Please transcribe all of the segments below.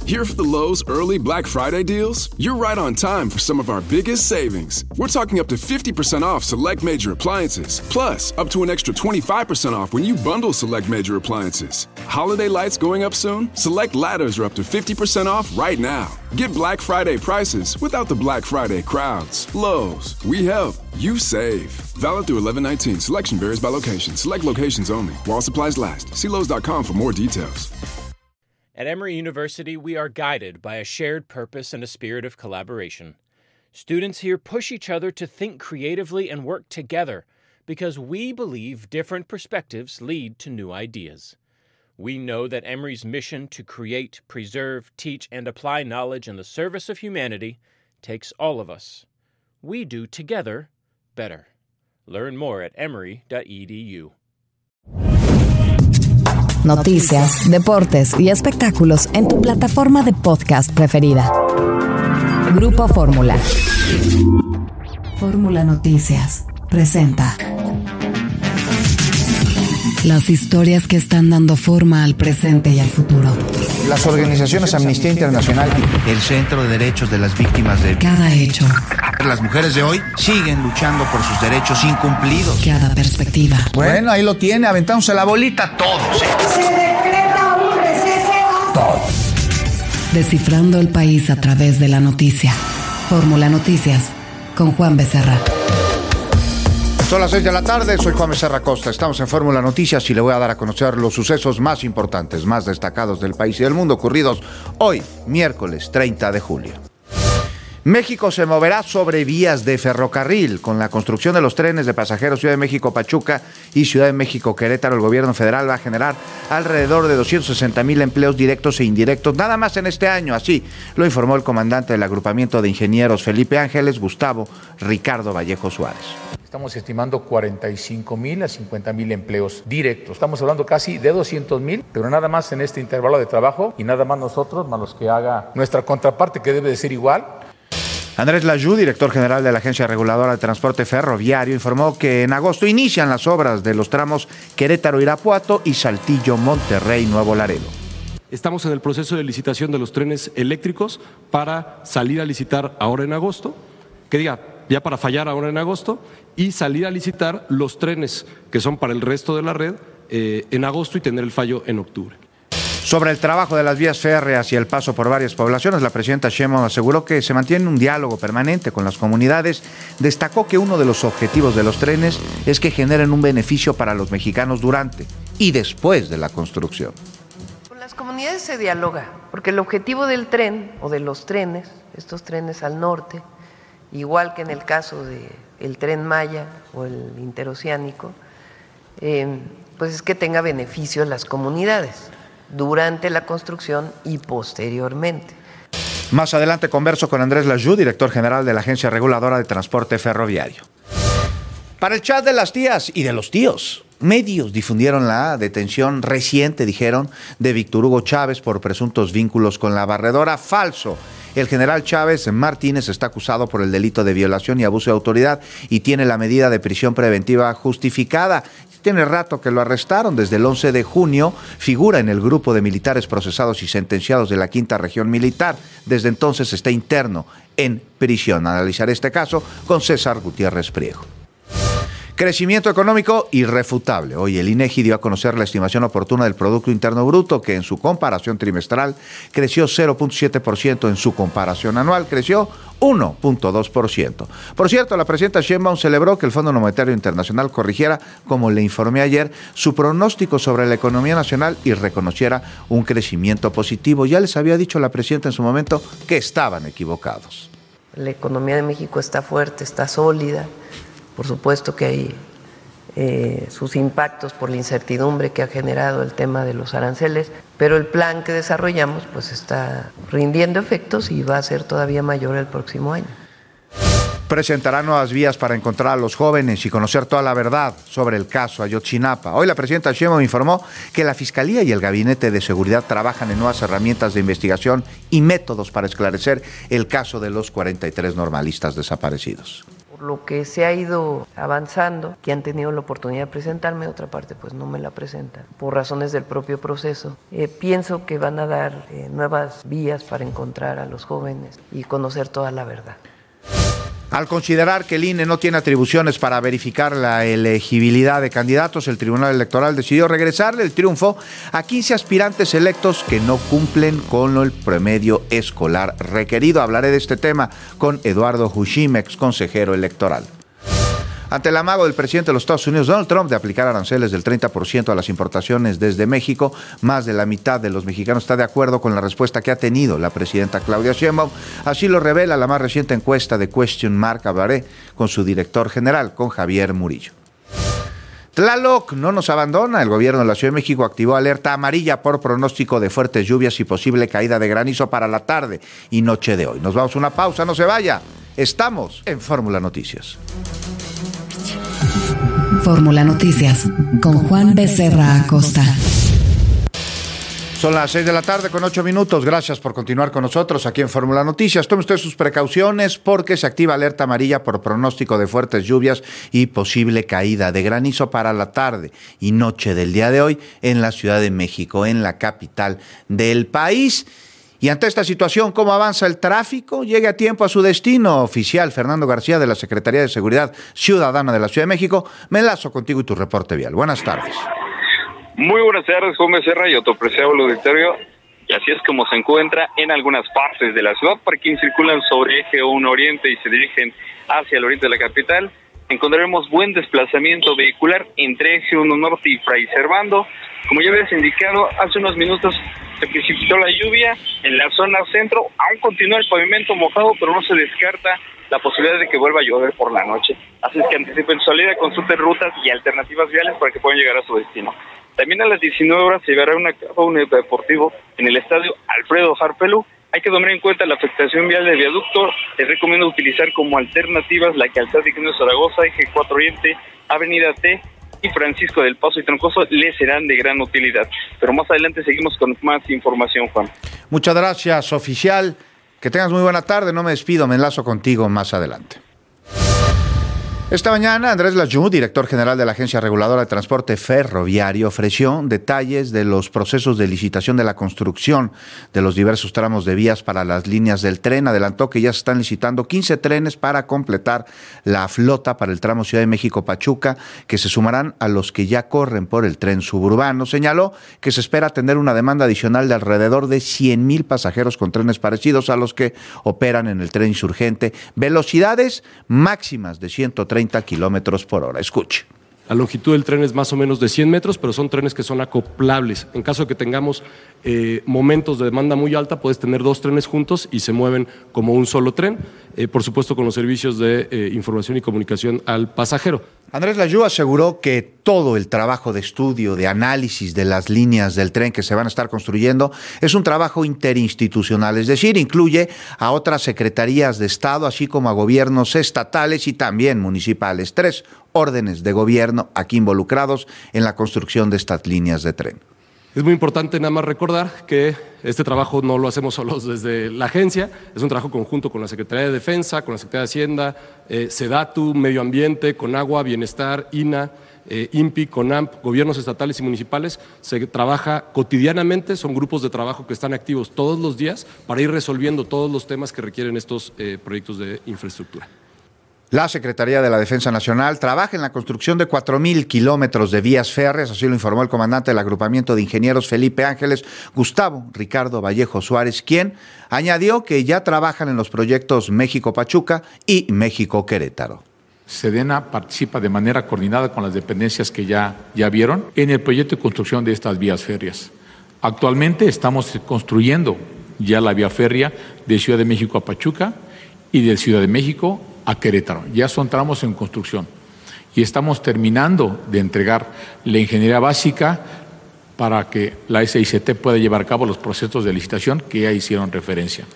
Here for the Lowe's early Black Friday deals? You're right on time for some of our biggest savings. We're talking up to 50% off select major appliances, plus up to an extra 25% off when you bundle select major appliances. Holiday lights going up soon? Select ladders are up to 50% off right now. Get Black Friday prices without the Black Friday crowds. Lowe's, we help, you save. Valid through 11/19. Selection varies by location. Select locations only. While supplies last. See Lowe's.com for more details. At Emory University, we are guided by a shared purpose and a spirit of collaboration. Students here push each other to think creatively and work together because we believe different perspectives lead to new ideas. We know that Emory's mission to create, preserve, teach, and apply knowledge in the service of humanity takes all of us. We do together better. Learn more at emory.edu. Noticias, deportes y espectáculos en tu plataforma de podcast preferida. Grupo Fórmula. Fórmula Noticias presenta las historias que están dando forma al presente y al futuro. Las organizaciones Amnistía Internacional, el Centro de Derechos de las Víctimas de... Cada hecho. Las mujeres de hoy siguen luchando por sus derechos incumplidos. Cada perspectiva. Bueno, ahí lo tiene, aventándose la bolita todos. Se decreta un receso. Todos. Descifrando el país a través de la noticia. Fórmula Noticias con Juan Becerra. Son las 6 de la tarde, soy Juan Becerra Costa. Estamos en Fórmula Noticias y le voy a dar a conocer los sucesos más importantes, más destacados del país y del mundo ocurridos hoy, miércoles 30 de julio. México se moverá sobre vías de ferrocarril. Con la construcción de los trenes de pasajeros Ciudad de México-Pachuca y Ciudad de México-Querétaro, el gobierno federal va a generar alrededor de 260,000 empleos directos e indirectos, nada más en este año. Así lo informó el comandante del agrupamiento de ingenieros Felipe Ángeles, Gustavo Ricardo Vallejo Suárez. Estamos estimando 45,000 a 50,000 empleos directos. Estamos hablando casi de 200,000, pero nada más en este intervalo de trabajo y nada más nosotros, más los que haga nuestra contraparte, que debe de ser igual. Andrés Layú, director general de la Agencia Reguladora de Transporte Ferroviario, informó que en agosto inician las obras de los tramos Querétaro-Irapuato y Saltillo-Monterrey-Nuevo Laredo. Estamos en el proceso de licitación de los trenes eléctricos para salir a licitar ahora en agosto, ya para fallar ahora en agosto, y salir a licitar los trenes que son para el resto de la red en agosto y tener el fallo en octubre. Sobre el trabajo de las vías férreas y el paso por varias poblaciones, la presidenta Sheinbaum aseguró que se mantiene un diálogo permanente con las comunidades. Destacó que uno de los objetivos de los trenes es que generen un beneficio para los mexicanos durante y después de la construcción. Con las comunidades se dialoga, porque el objetivo del tren o de los trenes, estos trenes al norte, igual que en el caso del Tren Maya o el interoceánico, pues es que tenga beneficio a las comunidades durante la construcción y posteriormente. Más adelante converso con Andrés Layú, director general de la Agencia Reguladora de Transporte Ferroviario. Para el chat de las tías y de los tíos, medios difundieron la detención reciente, dijeron, de Víctor Hugo Chávez por presuntos vínculos con la barredora. Falso. El general Chávez Martínez está acusado por el delito de violación y abuso de autoridad y tiene la medida de prisión preventiva justificada. Tiene rato que lo arrestaron, desde el 11 de junio, figura en el grupo de militares procesados y sentenciados de la 5ª Región Militar. Desde entonces está interno en prisión. Analizaré este caso con César Gutiérrez Priego. Crecimiento económico irrefutable. Hoy el INEGI dio a conocer la estimación oportuna del Producto Interno Bruto, que en su comparación trimestral creció 0.7%, en su comparación anual creció 1.2%. Por cierto, la presidenta Sheinbaum celebró que el Fondo Monetario Internacional corrigiera, como le informé ayer, su pronóstico sobre la economía nacional y reconociera un crecimiento positivo. Ya les había dicho la presidenta en su momento que estaban equivocados. La economía de México está fuerte, está sólida. Por supuesto que hay sus impactos por la incertidumbre que ha generado el tema de los aranceles, pero el plan que desarrollamos pues está rindiendo efectos y va a ser todavía mayor el próximo año. Presentará nuevas vías para encontrar a los jóvenes y conocer toda la verdad sobre el caso Ayotzinapa. Hoy la presidenta Sheinbaum informó que la Fiscalía y el Gabinete de Seguridad trabajan en nuevas herramientas de investigación y métodos para esclarecer el caso de los 43 normalistas desaparecidos. Por lo que se ha ido avanzando, que han tenido la oportunidad de presentarme, otra parte pues no me la presentan, por razones del propio proceso. Pienso que van a dar nuevas vías para encontrar a los jóvenes y conocer toda la verdad. Al considerar que el INE no tiene atribuciones para verificar la elegibilidad de candidatos, el Tribunal Electoral decidió regresarle el triunfo a 15 aspirantes electos que no cumplen con el promedio escolar requerido. Hablaré de este tema con Eduardo Hushim, ex consejero electoral. Ante el amago del presidente de los Estados Unidos, Donald Trump, de aplicar aranceles del 30% a las importaciones desde México, más de la mitad de los mexicanos está de acuerdo con la respuesta que ha tenido la presidenta Claudia Sheinbaum. Así lo revela la más reciente encuesta de Question Mark. Hablaré con su director general, con Javier Murillo. Tlaloc no nos abandona. El gobierno de la Ciudad de México activó alerta amarilla por pronóstico de fuertes lluvias y posible caída de granizo para la tarde y noche de hoy. Nos vamos a una pausa, no se vaya. Estamos en Fórmula Noticias. Fórmula Noticias con Juan Becerra Acosta. Son las 6 de la tarde con 8 minutos. Gracias por continuar con nosotros aquí en Fórmula Noticias. Tome usted sus precauciones porque se activa alerta amarilla por pronóstico de fuertes lluvias y posible caída de granizo para la tarde y noche del día de hoy en la Ciudad de México, en la capital del país. Y ante esta situación, ¿cómo avanza el tráfico? Llegue a tiempo a su destino. Oficial Fernando García, de la Secretaría de Seguridad Ciudadana de la Ciudad de México, me enlazo contigo y tu reporte vial. Buenas tardes. Muy buenas tardes, Juan Becerra y autopreciado auditorio. Y así es como se encuentra en algunas partes de la ciudad. Para quienes circulan sobre eje 1 Oriente y se dirigen hacia el oriente de la capital, encontraremos buen desplazamiento vehicular entre eje 1 Norte y Fray Servando. Como ya habías indicado, hace unos minutos se precipitó la lluvia en la zona centro. Aún continúa el pavimento mojado, pero no se descarta la posibilidad de que vuelva a llover por la noche. Así es que anticipen su salida, consulten rutas y alternativas viales para que puedan llegar a su destino. También a las 19 horas se llevará un evento deportivo en el estadio Alfredo Harpelú. Hay que tomar en cuenta la afectación vial del viaducto. Les recomiendo utilizar como alternativas la calzada Ignacio Zaragoza, eje 4 Oriente, Avenida T y Francisco del Paso y Troncoso les serán de gran utilidad. Pero más adelante seguimos con más información, Juan. Muchas gracias, oficial. Que tengas muy buena tarde. No me despido, me enlazo contigo más adelante. Esta mañana, Andrés Layú, director general de la Agencia Reguladora de Transporte Ferroviario, ofreció detalles de los procesos de licitación de la construcción de los diversos tramos de vías para las líneas del tren. Adelantó que ya se están licitando 15 trenes para completar la flota para el tramo Ciudad de México-Pachuca, que se sumarán a los que ya corren por el tren suburbano. Señaló que se espera tener una demanda adicional de alrededor de 100,000 pasajeros con trenes parecidos a los que operan en el tren insurgente. Velocidades máximas de 130 kilómetros por hora. Escuche. La longitud del tren es más o menos de 100 metros, pero son trenes que son acoplables. En caso de que tengamos momentos de demanda muy alta, puedes tener 2 trenes juntos y se mueven como un solo tren, por supuesto con los servicios de información y comunicación al pasajero. Andrés Layú aseguró que todo el trabajo de estudio, de análisis de las líneas del tren que se van a estar construyendo es un trabajo interinstitucional, es decir, incluye a otras secretarías de Estado, así como a gobiernos estatales y también municipales. 3 órdenes de gobierno aquí involucrados en la construcción de estas líneas de tren. Es muy importante nada más recordar que este trabajo no lo hacemos solos desde la agencia, es un trabajo conjunto con la Secretaría de Defensa, con la Secretaría de Hacienda, SEDATU, Medio Ambiente, CONAGUA, Bienestar, INA, INPI, CONAMP, gobiernos estatales y municipales. Se trabaja cotidianamente, son grupos de trabajo que están activos todos los días para ir resolviendo todos los temas que requieren estos proyectos de infraestructura. La Secretaría de la Defensa Nacional trabaja en la construcción de 4,000 kilómetros de vías férreas, así lo informó el comandante del agrupamiento de ingenieros Felipe Ángeles, Gustavo Ricardo Vallejo Suárez, quien añadió que ya trabajan en los proyectos México-Pachuca y México-Querétaro. Sedena participa de manera coordinada con las dependencias que ya vieron en el proyecto de construcción de estas vías férreas. Actualmente estamos construyendo ya la vía férrea de Ciudad de México a Pachuca y de Ciudad de México a Querétaro. Ya son tramos en construcción y estamos terminando de entregar la ingeniería básica para que la SICT pueda llevar a cabo los procesos de licitación que ya hicieron referencia.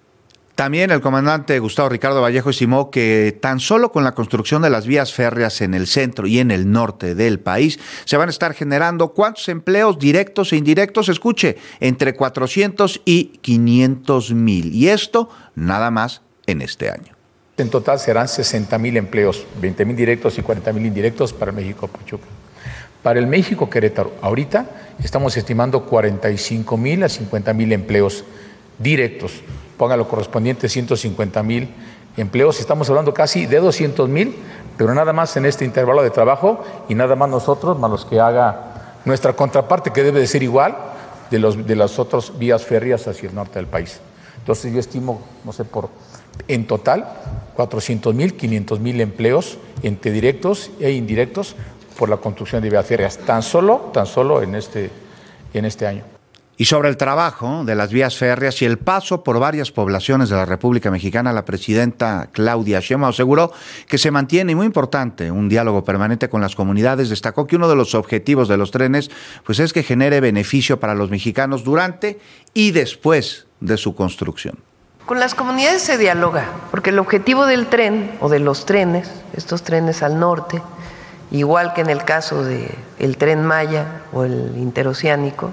También el comandante Gustavo Ricardo Vallejo estimó que tan solo con la construcción de las vías férreas en el centro y en el norte del país se van a estar generando ¿cuántos empleos directos e indirectos? Escuche, entre 400 y 500,000. Y esto nada más en este año. En total serán 60,000 empleos, 20,000 directos y 40,000 indirectos para el México-Pachuca. Para el México-Querétaro, ahorita estamos estimando 45,000 a 50,000 empleos directos. Pongan lo correspondiente, 150,000 empleos. Estamos hablando casi de 200,000, pero nada más en este intervalo de trabajo y nada más nosotros, más los que haga nuestra contraparte, que debe de ser igual de las otras vías férreas hacia el norte del país. Entonces yo estimo, no sé, en total 400,000, 500,000 empleos entre directos e indirectos por la construcción de vías férreas, tan solo en este año. Y sobre el trabajo de las vías férreas y el paso por varias poblaciones de la República Mexicana, la presidenta Claudia Sheinbaum aseguró que se mantiene, y muy importante, un diálogo permanente con las comunidades. Destacó que uno de los objetivos de los trenes pues es que genere beneficio para los mexicanos durante y después de su construcción. Con las comunidades se dialoga, porque el objetivo del tren o de los trenes, estos trenes al norte, igual que en el caso del Tren Maya o el interoceánico,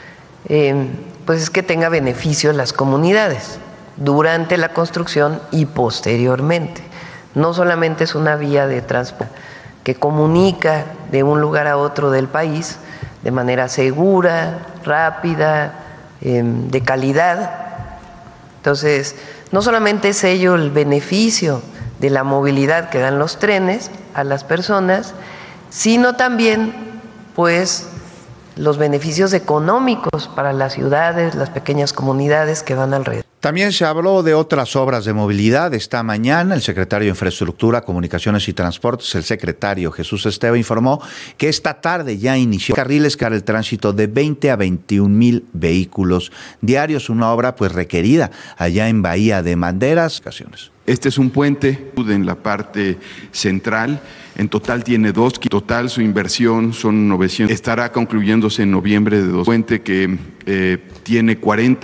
pues es que tenga beneficio a las comunidades durante la construcción y posteriormente. No solamente es una vía de transporte que comunica de un lugar a otro del país de manera segura, rápida, de calidad. Entonces, no solamente es ello el beneficio de la movilidad que dan los trenes a las personas, sino también, pues, los beneficios económicos para las ciudades, las pequeñas comunidades que van alrededor. También se habló de otras obras de movilidad. Esta mañana el secretario de Infraestructura, Comunicaciones y Transportes, el secretario Jesús Esteva, informó que esta tarde ya inició carriles para el tránsito de 20 a 21,000 vehículos diarios, una obra pues requerida allá en Bahía de Banderas. Este es un puente en la parte central. En total tiene 2. Total su inversión son 900. Estará concluyéndose en noviembre de 2. Puente que tiene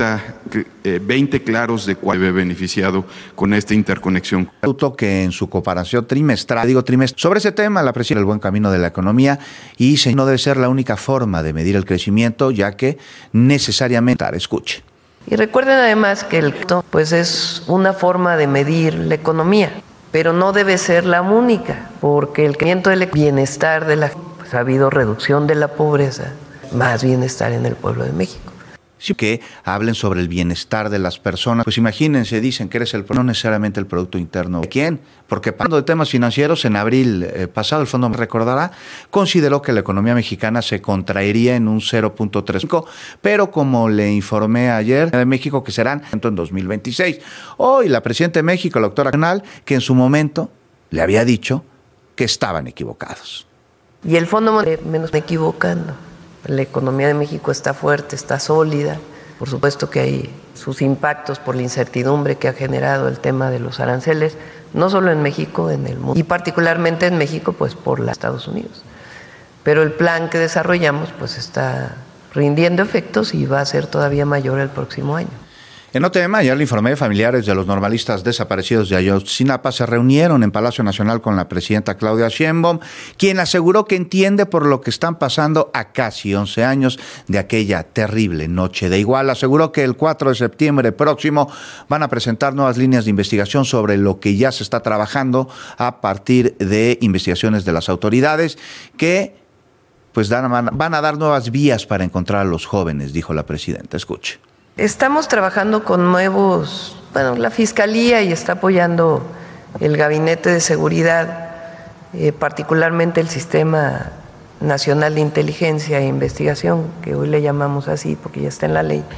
20 claros de cual debe beneficiado con esta interconexión. Que en su comparación trimestral, sobre ese tema, la presidenta del buen camino de la economía y no debe ser la única forma de medir el crecimiento, ya que necesariamente escuche. Y recuerden además que el pues es una forma de medir la economía, pero no debe ser la única, porque el crecimiento del bienestar de la gente, pues ha habido reducción de la pobreza, más bienestar en el pueblo de México. Sí, que hablen sobre el bienestar de las personas. Pues imagínense, dicen que eres no necesariamente el Producto Interno. ¿De quién? Porque hablando de temas financieros, en abril pasado, el fondo me recordará, consideró que la economía mexicana se contraería en un 0.35, pero como le informé ayer de México que serán en 2026. Hoy la presidenta de México, la doctora Canal, que en su momento le había dicho que estaban equivocados. Y el fondo menos me equivocando. La economía de México está fuerte, está sólida. Por supuesto que hay sus impactos por la incertidumbre que ha generado el tema de los aranceles, no solo en México, en el mundo, y particularmente en México, pues por los Estados Unidos. Pero el plan que desarrollamos, pues está rindiendo efectos y va a ser todavía mayor el próximo año. En otro tema, ayer le informé, familiares de los normalistas desaparecidos de Ayotzinapa se reunieron en Palacio Nacional con la presidenta Claudia Sheinbaum, quien aseguró que entiende por lo que están pasando a casi 11 años de aquella terrible noche de Iguala. Aseguró que el 4 de septiembre próximo van a presentar nuevas líneas de investigación sobre lo que ya se está trabajando a partir de investigaciones de las autoridades que pues van a dar nuevas vías para encontrar a los jóvenes, dijo la presidenta. Escuche. Estamos trabajando con nuevos, la Fiscalía y está apoyando el Gabinete de Seguridad, particularmente el Sistema Nacional de Inteligencia e Investigación, que hoy le llamamos así porque ya está en la ley,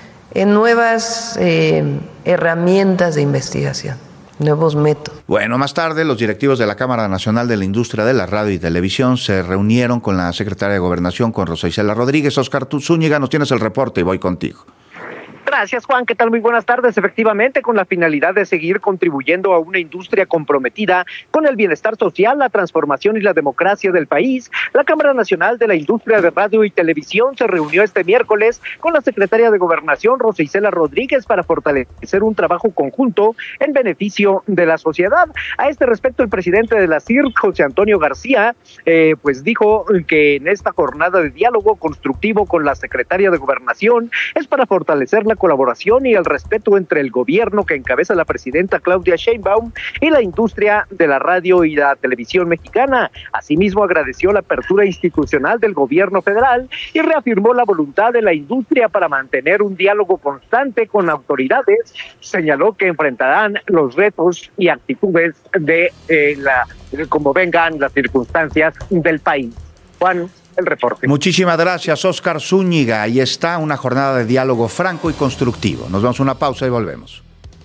en nuevas herramientas de investigación, nuevos métodos. Bueno, más tarde los directivos de la Cámara Nacional de la Industria de la Radio y Televisión se reunieron con la secretaria de Gobernación, con Rosa Isela Rodríguez. Oscar Zúñiga, nos tienes el reporte y voy contigo. Gracias, Juan. ¿Qué tal? Muy buenas tardes. Efectivamente, con la finalidad de seguir contribuyendo a una industria comprometida con el bienestar social, la transformación y la democracia del país, la Cámara Nacional de la Industria de Radio y Televisión se reunió este miércoles con la secretaria de Gobernación, Rosa Isela Rodríguez, para fortalecer un trabajo conjunto en beneficio de la sociedad. A este respecto, el presidente de la CIRT, José Antonio García, pues dijo que en esta jornada de diálogo constructivo con la secretaria de Gobernación es para fortalecer la colaboración y el respeto entre el gobierno que encabeza la presidenta Claudia Sheinbaum y la industria de la radio y la televisión mexicana. Asimismo, agradeció la apertura institucional del gobierno federal y reafirmó la voluntad de la industria para mantener un diálogo constante con autoridades. Señaló que enfrentarán los retos y actitudes de como vengan las circunstancias del país. Juan, el reporte. Muchísimas gracias, Óscar Zúñiga. Ahí está una jornada de diálogo franco y constructivo. Nos vamos a una pausa y volvemos.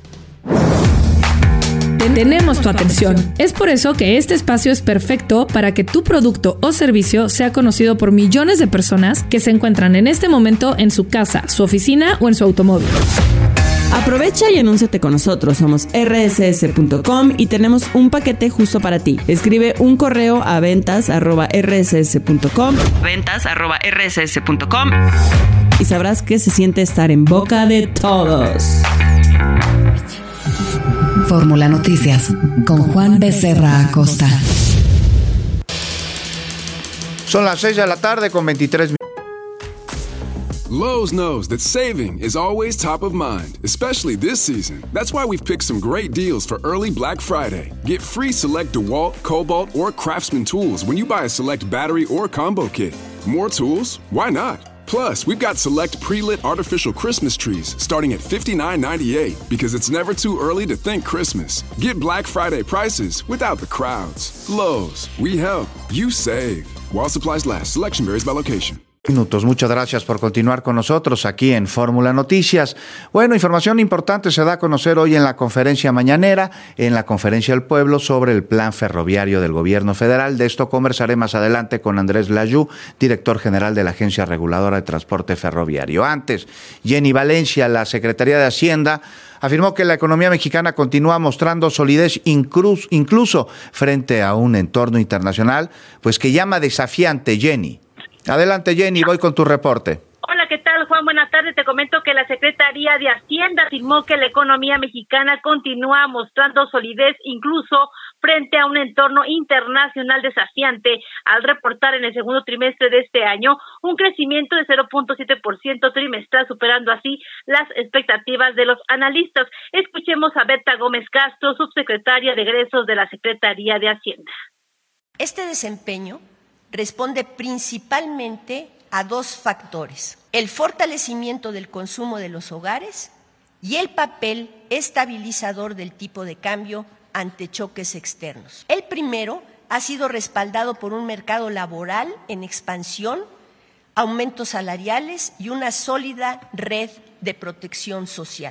Tenemos tu atención. Es por eso que este espacio es perfecto para que tu producto o servicio sea conocido por millones de personas que se encuentran en este momento en su casa, su oficina o en su automóvil. Aprovecha y anúnciate con nosotros. Somos rss.com y tenemos un paquete justo para ti. Escribe un correo a ventas@rss.com y sabrás que se siente estar en boca de todos. Fórmula Noticias con Juan Becerra Acosta. Son las 6 de la tarde con 23 minutos. Lowe's knows that saving is always top of mind, especially this season. That's why we've picked some great deals for early Black Friday. Get free select DeWalt, Cobalt, or Craftsman tools when you buy a select battery or combo kit. More tools? Why not? Plus, we've got select pre-lit artificial Christmas trees starting at $59.98 because it's never too early to think Christmas. Get Black Friday prices without the crowds. Lowe's, we help, you save. While supplies last, selection varies by location. Muchas gracias por continuar con nosotros aquí en Fórmula Noticias. Bueno, información importante se da a conocer hoy en la conferencia mañanera, en la Conferencia del Pueblo, sobre el plan ferroviario del gobierno federal. De esto conversaré más adelante con Andrés Layú, director general de la Agencia Reguladora de Transporte Ferroviario. Antes, Jenny Valencia, la Secretaría de Hacienda, afirmó que la economía mexicana continúa mostrando solidez incluso frente a un entorno internacional, pues que llama desafiante. Jenny. Adelante, Jenny, voy con tu reporte. Hola, ¿qué tal, Juan? Buenas tardes. Te comento que la Secretaría de Hacienda afirmó que la economía mexicana continúa mostrando solidez incluso frente a un entorno internacional desafiante, al reportar en el segundo trimestre de este año un crecimiento de 0.7% trimestral, superando así las expectativas de los analistas. Escuchemos a Berta Gómez Castro, subsecretaria de Egresos de la Secretaría de Hacienda. Este desempeño responde principalmente a dos factores: el fortalecimiento del consumo de los hogares y el papel estabilizador del tipo de cambio ante choques externos. El primero ha sido respaldado por un mercado laboral en expansión, aumentos salariales y una sólida red de protección social.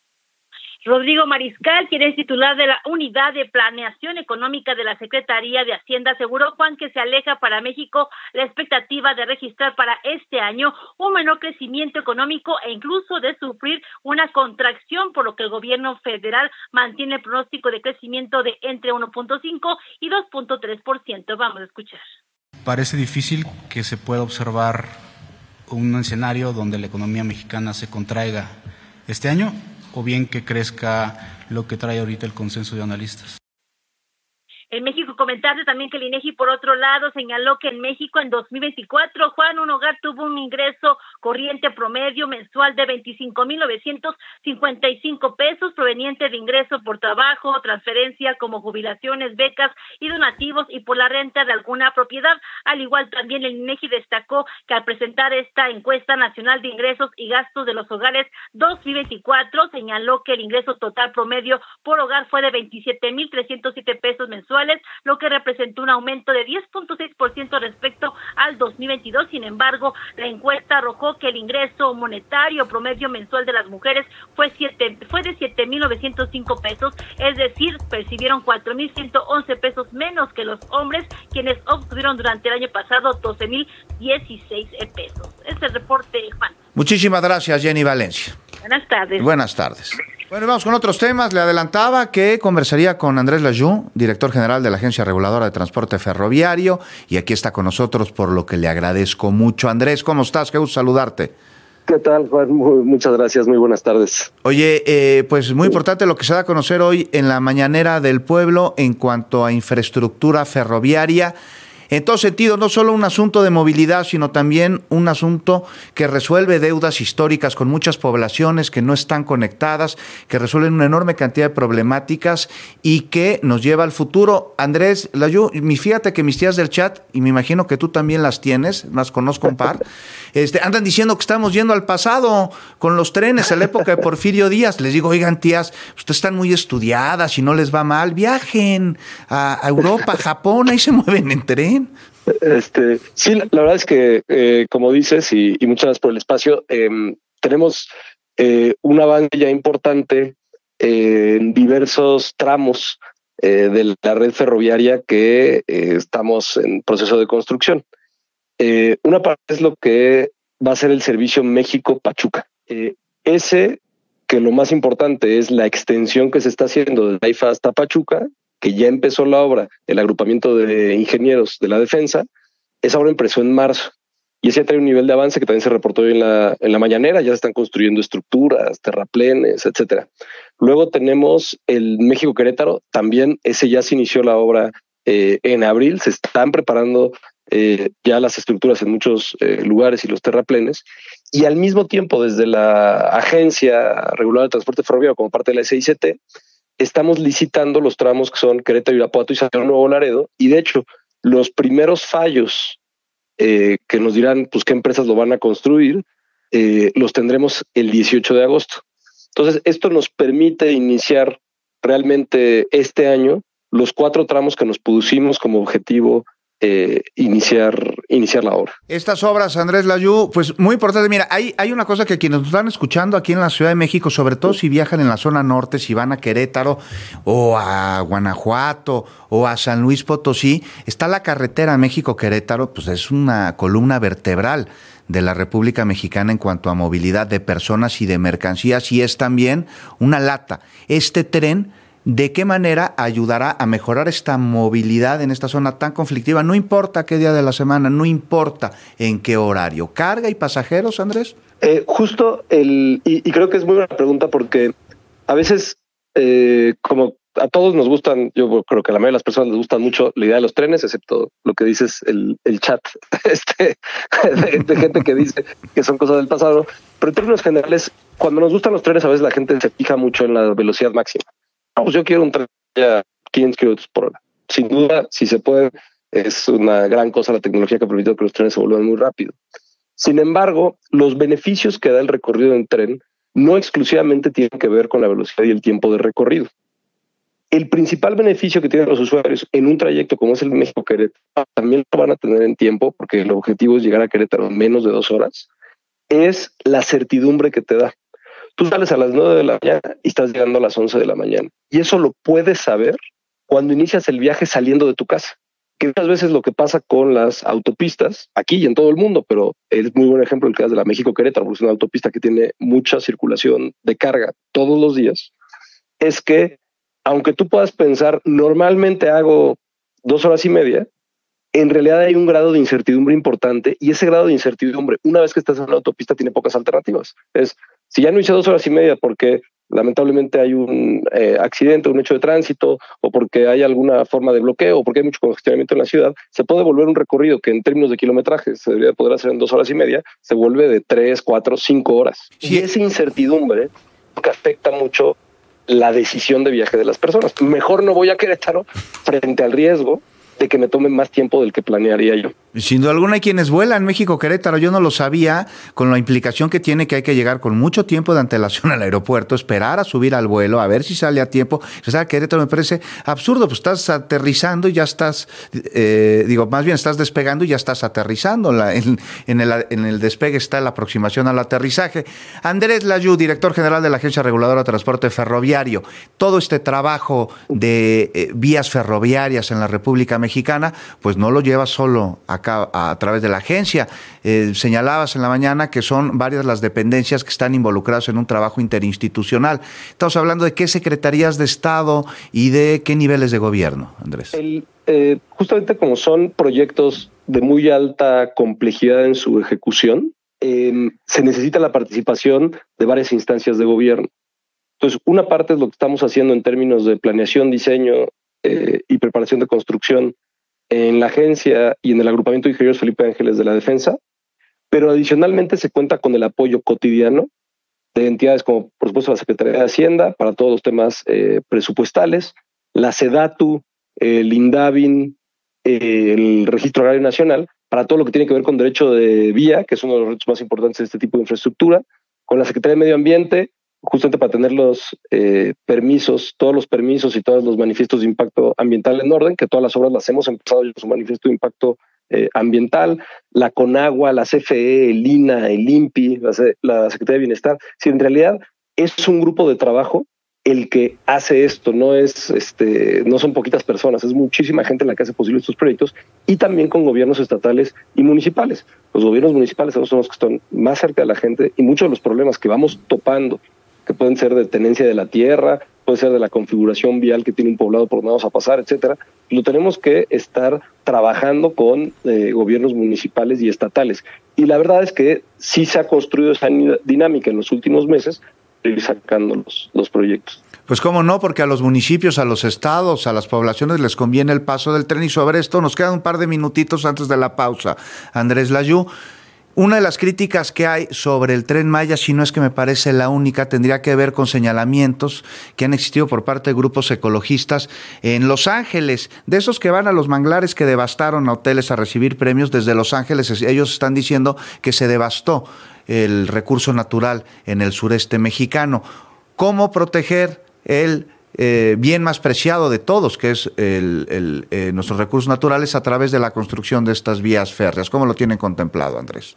Rodrigo Mariscal, quien es titular de la Unidad de Planeación Económica de la Secretaría de Hacienda, aseguró, Juan, que se aleja para México la expectativa de registrar para este año un menor crecimiento económico e incluso de sufrir una contracción, por lo que el gobierno federal mantiene el pronóstico de crecimiento de entre 1.5 y 2.3%. Vamos a escuchar. Parece difícil que se pueda observar un escenario donde la economía mexicana se contraiga este año, o bien que crezca lo que trae ahorita el consenso de analistas. En México, comentarle también que el INEGI, por otro lado, señaló que en México en 2024, Juan, un hogar tuvo un ingreso corriente promedio mensual de 25,955 pesos proveniente de ingreso por trabajo, transferencia como jubilaciones, becas y donativos y por la renta de alguna propiedad. Al igual también el INEGI destacó que al presentar esta encuesta nacional de ingresos y gastos de los hogares 2024, señaló que el ingreso total promedio por hogar fue de 27,307 pesos mensuales, lo que representó un aumento de 10.6% respecto al 2022. Sin embargo, la encuesta arrojó que el ingreso monetario promedio mensual de las mujeres fue de 7,905 pesos, es decir, percibieron 4,111 pesos menos que los hombres, quienes obtuvieron durante el año pasado 12,016 pesos. Este es el reporte, Juan. Muchísimas gracias, Jenny Valencia. Buenas tardes. Buenas tardes. Bueno, vamos con otros temas. Le adelantaba que conversaría con Andrés Layú, director general de la Agencia Reguladora de Transporte Ferroviario, y aquí está con nosotros, por lo que le agradezco mucho. Andrés, ¿cómo estás? Qué gusto saludarte. ¿Qué tal, Juan? Muchas gracias, muy buenas tardes. Oye, pues muy importante lo que se da a conocer hoy en la Mañanera del Pueblo en cuanto a infraestructura ferroviaria. En todo sentido, no solo un asunto de movilidad, sino también un asunto que resuelve deudas históricas con muchas poblaciones que no están conectadas, que resuelven una enorme cantidad de problemáticas y que nos lleva al futuro. Andrés Layú, fíjate que mis tías del chat, y me imagino que tú también las tienes, las conozco un par, andan diciendo que estamos yendo al pasado con los trenes, a la época de Porfirio Díaz. Les digo, oigan, tías, ustedes están muy estudiadas y no les va mal, viajen a Europa, a Japón, ahí se mueven en tren. Sí, la verdad es que, como dices, y muchas gracias por el espacio, tenemos un avance ya importante en diversos tramos de la red ferroviaria que estamos en proceso de construcción. Una parte es lo que va a ser el servicio México-Pachuca. Ese, que lo más importante es la extensión que se está haciendo de Taifa hasta Pachuca, que ya empezó la obra, el agrupamiento de ingenieros de la defensa, esa obra empezó en marzo. Y ese trae un nivel de avance que también se reportó hoy en la mañanera. Ya se están construyendo estructuras, terraplenes, etcétera. Luego tenemos el México-Querétaro. También ese ya se inició la obra en abril. Se están preparando ya las estructuras en muchos lugares y los terraplenes. Y al mismo tiempo, desde la Agencia Reguladora de Transporte Ferroviario, como parte de la SICT, estamos licitando los tramos que son Querétaro, Irapuato y San Nuevo Laredo. Y de hecho, los primeros fallos que nos dirán pues qué empresas lo van a construir, los tendremos el 18 de agosto. Entonces, esto nos permite iniciar realmente este año los 4 tramos que nos pusimos como objetivo iniciar la obra. Estas obras, Andrés Layú, pues muy importante. Mira, hay una cosa que quienes nos están escuchando aquí en la Ciudad de México, sobre todo si viajan en la zona norte, si van a Querétaro o a Guanajuato o a San Luis Potosí, está la carretera México-Querétaro, pues es una columna vertebral de la República Mexicana en cuanto a movilidad de personas y de mercancías, y es también una lata. Este tren, ¿de qué manera ayudará a mejorar esta movilidad en esta zona tan conflictiva? No importa qué día de la semana, no importa en qué horario. ¿Carga y pasajeros, Andrés? Justo, y creo que es muy buena pregunta porque a veces, como a todos nos gustan, yo creo que a la mayoría de las personas les gustan mucho la idea de los trenes, excepto lo que dices el chat de gente que dice que son cosas del pasado. Pero en términos generales, cuando nos gustan los trenes, a veces la gente se fija mucho en la velocidad máxima. Pues yo quiero un tren a 500 kilómetros por hora. Sin duda, si se puede, es una gran cosa la tecnología que ha permitido que los trenes se vuelvan muy rápido. Sin embargo, los beneficios que da el recorrido en tren no exclusivamente tienen que ver con la velocidad y el tiempo de recorrido. El principal beneficio que tienen los usuarios en un trayecto como es el México-Querétaro, también lo van a tener en tiempo, porque el objetivo es llegar a Querétaro en menos de 2 horas, es la certidumbre que te da. Tú sales a las 9 de la mañana y estás llegando a las 11 de la mañana. Y eso lo puedes saber cuando inicias el viaje saliendo de tu casa. Que muchas veces lo que pasa con las autopistas, aquí y en todo el mundo, pero es muy buen ejemplo el que das de la México-Querétaro, porque es una autopista que tiene mucha circulación de carga todos los días, es que aunque tú puedas pensar, normalmente hago 2 horas y media, en realidad hay un grado de incertidumbre importante, y ese grado de incertidumbre, una vez que estás en una autopista, tiene pocas alternativas. Si ya no hice 2 horas y media porque lamentablemente hay un accidente, un hecho de tránsito, o porque hay alguna forma de bloqueo, o porque hay mucho congestionamiento en la ciudad, se puede volver un recorrido que en términos de kilometraje se debería poder hacer en 2 horas y media, se vuelve de 3, 4, 5 horas. Sí. Y esa incertidumbre que afecta mucho la decisión de viaje de las personas. Mejor no voy a Querétaro frente al riesgo de que me tome más tiempo del que planearía yo. Sin duda alguna hay quienes vuelan México-Querétaro, yo no lo sabía, con la implicación que tiene que hay que llegar con mucho tiempo de antelación al aeropuerto, esperar a subir al vuelo, a ver si sale a tiempo. O sea, Querétaro me parece absurdo, pues estás aterrizando y ya estás, más bien estás despegando y ya estás aterrizando. En el despegue está la aproximación al aterrizaje. Andrés Layú, director general de la Agencia Reguladora de Transporte Ferroviario, todo este trabajo de vías ferroviarias en la República Mexicana, pues no lo lleva solo acá a través de la agencia. Señalabas en la mañana que son varias las dependencias que están involucradas en un trabajo interinstitucional. Estamos hablando de qué secretarías de Estado y de qué niveles de gobierno, Andrés. Justamente como son proyectos de muy alta complejidad en su ejecución, se necesita la participación de varias instancias de gobierno. Entonces, una parte es lo que estamos haciendo en términos de planeación, diseño y preparación de construcción en la agencia y en el agrupamiento de ingenieros Felipe Ángeles de la Defensa, pero adicionalmente se cuenta con el apoyo cotidiano de entidades como, por supuesto, la Secretaría de Hacienda para todos los temas presupuestales, la SEDATU, el INDAVIN, el Registro Agrario Nacional, para todo lo que tiene que ver con derecho de vía, que es uno de los retos más importantes de este tipo de infraestructura, con la Secretaría de Medio Ambiente, justamente para tener los permisos, todos los permisos y todos los manifiestos de impacto ambiental en orden, que todas las obras las hemos empezado ya su manifiesto de impacto ambiental, la CONAGUA, la CFE, el INA, el INPI, la Secretaría de Bienestar. Si en realidad es un grupo de trabajo el que hace esto, no son poquitas personas, es muchísima gente la que hace posible estos proyectos, y también con gobiernos estatales y municipales. Los gobiernos municipales son los que están más cerca de la gente, y muchos de los problemas que vamos topando, que pueden ser de tenencia de la tierra, puede ser de la configuración vial que tiene un poblado por donde vamos a pasar, etcétera, lo tenemos que estar trabajando con gobiernos municipales y estatales. Y la verdad es que sí se ha construido esa dinámica en los últimos meses, ir sacando los proyectos. Pues cómo no, porque a los municipios, a los estados, a las poblaciones les conviene el paso del tren, y sobre esto nos quedan un par de minutitos antes de la pausa. Andrés Layú, una de las críticas que hay sobre el Tren Maya, si no es que me parece la única, tendría que ver con señalamientos que han existido por parte de grupos ecologistas en Los Ángeles, de esos que van a los manglares que devastaron a hoteles a recibir premios desde Los Ángeles. Ellos están diciendo que se devastó el recurso natural en el sureste mexicano. ¿Cómo proteger el bien más preciado de todos, que es nuestros recursos naturales, a través de la construcción de estas vías férreas? ¿Cómo lo tienen contemplado, Andrés?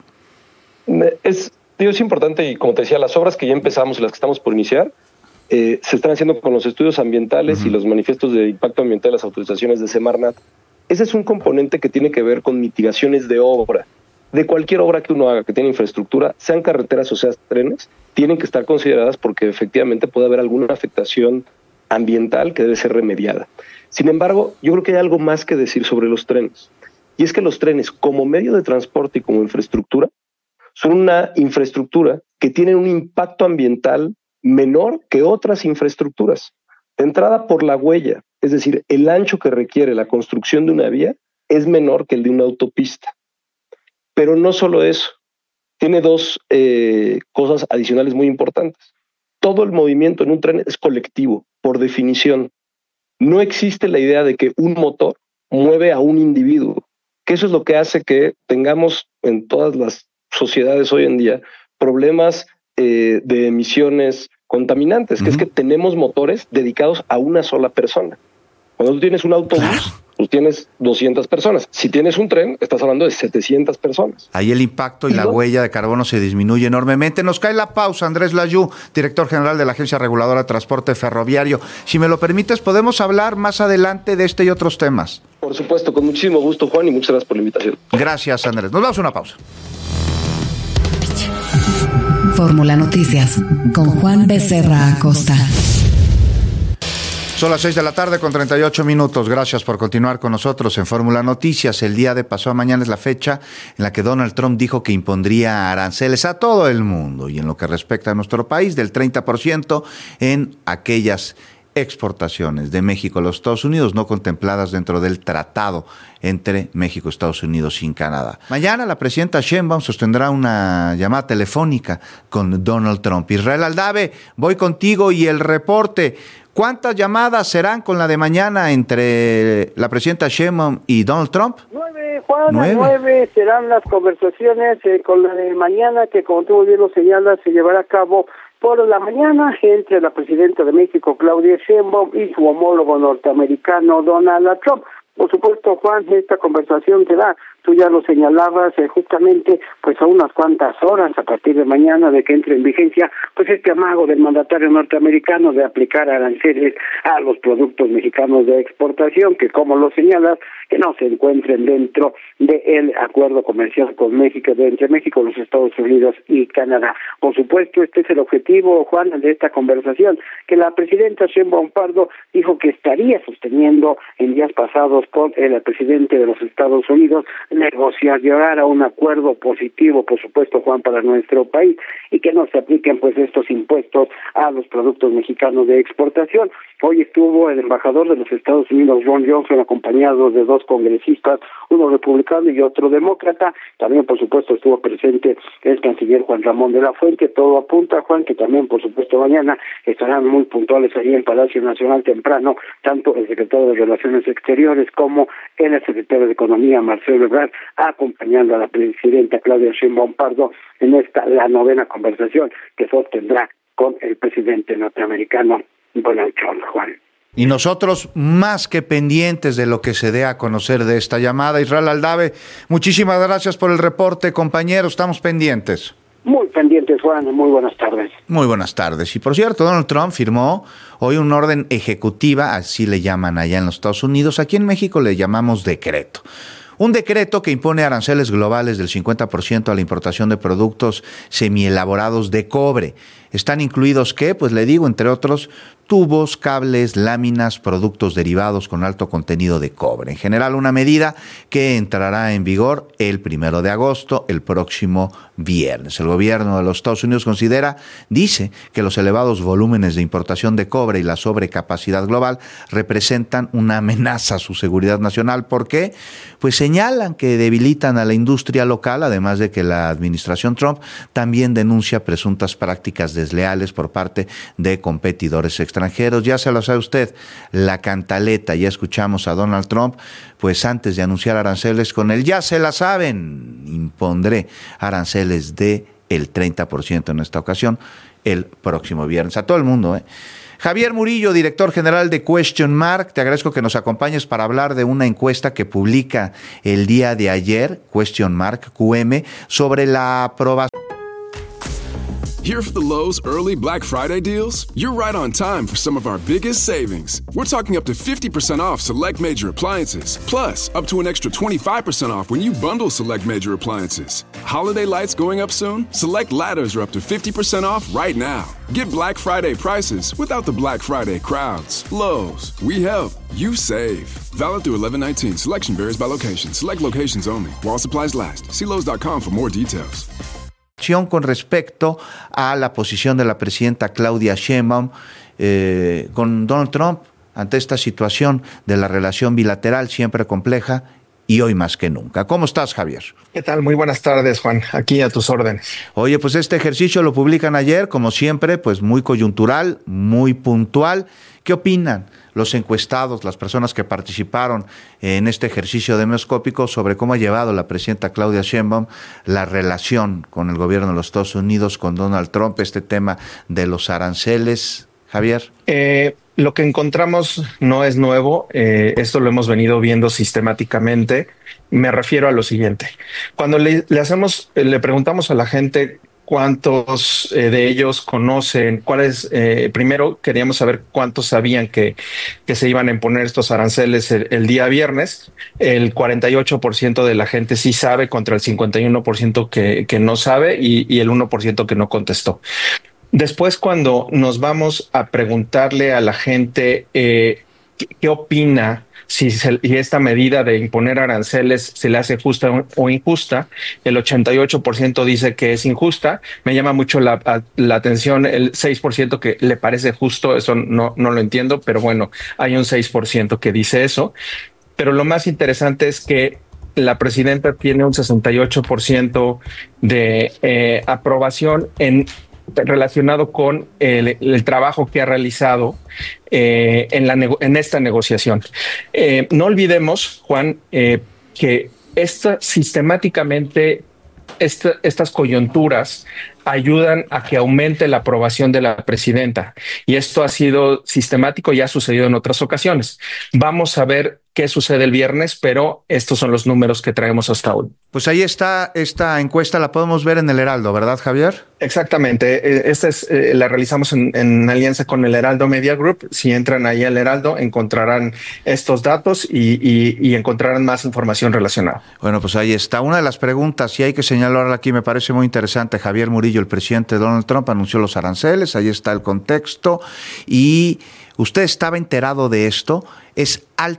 Es importante, y como te decía, las obras que ya empezamos y las que estamos por iniciar se están haciendo con los estudios ambientales y los manifiestos de impacto ambiental, las autorizaciones de Semarnat. Ese es un componente que tiene que ver con mitigaciones de obra. De cualquier obra que uno haga que tiene infraestructura, sean carreteras o sean trenes, tienen que estar consideradas porque efectivamente puede haber alguna afectación ambiental que debe ser remediada. Sin embargo, yo creo que hay algo más que decir sobre los trenes. Y es que los trenes, como medio de transporte y como infraestructura, son una infraestructura que tiene un impacto ambiental menor que otras infraestructuras. De entrada, por la huella, es decir, el ancho que requiere la construcción de una vía es menor que el de una autopista. Pero no solo eso, tiene dos cosas adicionales muy importantes. Todo el movimiento en un tren es colectivo, por definición. No existe la idea de que un motor mueve a un individuo, que eso es lo que hace que tengamos en todas las sociedades hoy en día problemas de emisiones contaminantes, que es que tenemos motores dedicados a una sola persona. Cuando tú tienes un autobús, pues tienes 200 personas. Si tienes un tren, estás hablando de 700 personas. Ahí el impacto y la huella de carbono se disminuye enormemente. Nos cae la pausa. Andrés Layú, director general de la Agencia Reguladora de Transporte Ferroviario. Si me lo permites, podemos hablar más adelante de este y otros temas. Por supuesto, con muchísimo gusto, Juan, y muchas gracias por la invitación. Gracias, Andrés. Nos vamos a una pausa. Fórmula Noticias, con Juan Becerra Acosta. Son las 6:38 p.m. Gracias por continuar con nosotros en Fórmula Noticias. El día de pasado mañana es la fecha en la que Donald Trump dijo que impondría aranceles a todo el mundo, y en lo que respecta a nuestro país, del 30% en aquellas exportaciones de México a los Estados Unidos no contempladas dentro del tratado entre México, Estados Unidos y Canadá. Mañana la presidenta Sheinbaum sostendrá una llamada telefónica con Donald Trump. Israel Aldave, voy contigo y el reporte. ¿Cuántas llamadas serán con la de mañana entre la presidenta Sheinbaum y Donald Trump? 9, Juana, 9 serán las conversaciones con la de mañana, que como tú muy bien lo señalas, se llevará a cabo por la mañana entre la presidenta de México, Claudia Sheinbaum, y su homólogo norteamericano, Donald Trump. Por supuesto, Juan, esta conversación será, tú ya lo señalabas, justamente pues a unas cuantas horas a partir de mañana de que entre en vigencia pues este amago del mandatario norteamericano de aplicar aranceles a los productos mexicanos de exportación, que como lo señalas, que no se encuentren dentro del acuerdo comercial con México, entre México, los Estados Unidos y Canadá. Por supuesto, este es el objetivo, Juan, de esta conversación, que la presidenta Sheinbaum Pardo dijo que estaría sosteniendo en días pasados con el presidente de los Estados Unidos, negociar, llegar a un acuerdo positivo, por supuesto, Juan, para nuestro país, y que no se apliquen pues estos impuestos a los productos mexicanos de exportación. Hoy estuvo el embajador de los Estados Unidos, Ron Johnson, acompañado de dos congresistas, uno republicano y otro demócrata. También, por supuesto, estuvo presente el canciller Juan Ramón de la Fuente. Todo apunta, Juan, que también, por supuesto, mañana estarán muy puntuales allí en Palacio Nacional temprano, tanto el secretario de Relaciones Exteriores como el secretario de Economía, Marcelo Ebrard, acompañando a la presidenta Claudia Sheinbaum Pardo en la 9ª conversación que sostendrá con el presidente norteamericano Donald Trump, Juan. Y nosotros más que pendientes de lo que se dé a conocer de esta llamada. Israel Aldave, muchísimas gracias por el reporte, compañero, estamos pendientes. Muy pendientes, Juan, muy buenas tardes. Muy buenas tardes. Y por cierto, Donald Trump firmó hoy una orden ejecutiva, así le llaman allá en los Estados Unidos, aquí en México le llamamos decreto. Un decreto que impone aranceles globales del 50% a la importación de productos semielaborados de cobre. ¿Están incluidos qué? Pues le digo, entre otros, tubos, cables, láminas, productos derivados con alto contenido de cobre. En general, una medida que entrará en vigor el 1 de agosto, el próximo viernes. El gobierno de los Estados Unidos dice que los elevados volúmenes de importación de cobre y la sobrecapacidad global representan una amenaza a su seguridad nacional. ¿Por qué? Pues señalan que debilitan a la industria local, además de que la administración Trump también denuncia presuntas prácticas desleales por parte de competidores extranjeros. Ya se lo sabe usted, la cantaleta. Ya escuchamos a Donald Trump, pues antes de anunciar aranceles con él, ya se la saben, impondré aranceles de el 30% en esta ocasión, el próximo viernes. A todo el mundo, Javier Murillo, director general de Question Mark, te agradezco que nos acompañes para hablar de una encuesta que publica el día de ayer, Question Mark QM, sobre la aprobación. Here for the Lowe's early Black Friday deals? You're right on time for some of our biggest savings. We're talking up to 50% off select major appliances, plus up to an extra 25% off when you bundle select major appliances. Holiday lights going up soon? Select ladders are up to 50% off right now. Get Black Friday prices without the Black Friday crowds. Lowe's, we help, you save. Valid through 11/19. Selection varies by location. Select locations only. While supplies last. See Lowe's.com for more details. Con respecto a la posición de la presidenta Claudia Sheinbaum con Donald Trump ante esta situación de la relación bilateral siempre compleja y hoy más que nunca. ¿Cómo estás, Javier? ¿Qué tal? Muy buenas tardes, Juan. Aquí a tus órdenes. Oye, pues este ejercicio lo publican ayer, como siempre, pues muy coyuntural, muy puntual. ¿Qué opinan los encuestados, las personas que participaron en este ejercicio demoscópico sobre cómo ha llevado la presidenta Claudia Sheinbaum la relación con el gobierno de los Estados Unidos, con Donald Trump, este tema de los aranceles? Javier. Lo que encontramos no es nuevo, esto lo hemos venido viendo sistemáticamente. Me refiero a lo siguiente. Cuando le preguntamos a la gente cuántos de ellos conocen, primero queríamos saber cuántos sabían que se iban a imponer estos aranceles el día viernes. El 48% de la gente sí sabe contra el 51% que no sabe y el 1% que no contestó. Después, cuando nos vamos a preguntarle a la gente qué opina, si esta medida de imponer aranceles se le hace justa o injusta, el 88% dice que es injusta. Me llama mucho la atención el 6% que le parece justo, eso no lo entiendo, pero bueno, hay un 6% que dice eso. Pero lo más interesante es que la presidenta tiene un 68% de aprobación relacionado con el trabajo que ha realizado en esta negociación. No olvidemos, Juan, que sistemáticamente estas coyunturas ayudan a que aumente la aprobación de la presidenta, y esto ha sido sistemático y ha sucedido en otras ocasiones. Vamos a ver qué sucede el viernes, pero estos son los números que traemos hasta hoy. Pues ahí está, esta encuesta la podemos ver en el Heraldo, ¿verdad, Javier? Exactamente, la realizamos en alianza con el Heraldo Media Group. Si entran ahí al Heraldo encontrarán estos datos y encontrarán más información relacionada. Bueno, pues ahí está. Una de las preguntas, y hay que señalarla aquí, me parece muy interesante. Javier Murillo, el presidente Donald Trump, anunció los aranceles, ahí está el contexto, y usted estaba enterado de esto. Es alta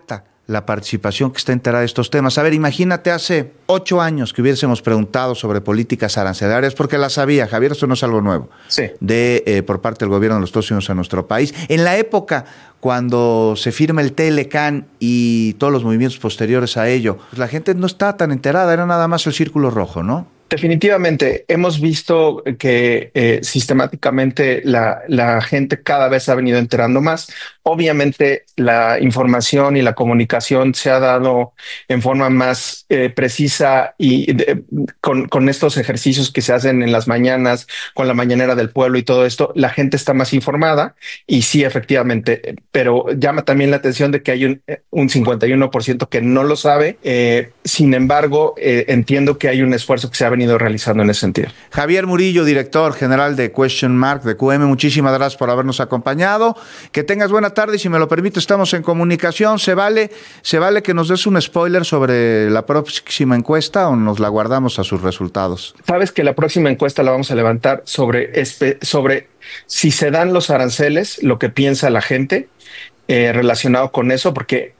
la participación que está enterada de estos temas. A ver, imagínate hace 8 años que hubiésemos preguntado sobre políticas arancelarias, porque las había, Javier, esto no es algo nuevo, sí, por parte del gobierno de los Estados Unidos a nuestro país. En la época cuando se firma el TLCAN y todos los movimientos posteriores a ello, pues la gente no está tan enterada, era nada más el círculo rojo, ¿no? Definitivamente, hemos visto que sistemáticamente la gente cada vez ha venido enterando más. Obviamente la información y la comunicación se ha dado en forma más precisa y con estos ejercicios que se hacen en las mañanas, con la mañanera del pueblo y todo esto, la gente está más informada y sí, efectivamente, pero llama también la atención de que hay un 51% que no lo sabe. Sin embargo, entiendo que hay un esfuerzo que se ha venido realizando en ese sentido. Javier Murillo, director general de Question Mark de QM, muchísimas gracias por habernos acompañado. Que tengas buena tarde y si me lo permite estamos en comunicación. ¿Se vale que nos des un spoiler sobre la próxima encuesta o nos la guardamos a sus resultados? Sabes que la próxima encuesta la vamos a levantar sobre si se dan los aranceles, lo que piensa la gente relacionado con eso, porque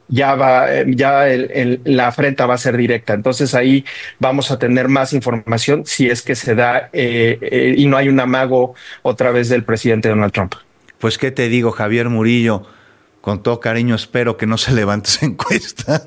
la afrenta va a ser directa. Entonces ahí vamos a tener más información si es que se da y no hay un amago otra vez del presidente Donald Trump. Pues qué te digo, Javier Murillo, con todo cariño espero que no se levante esa encuesta.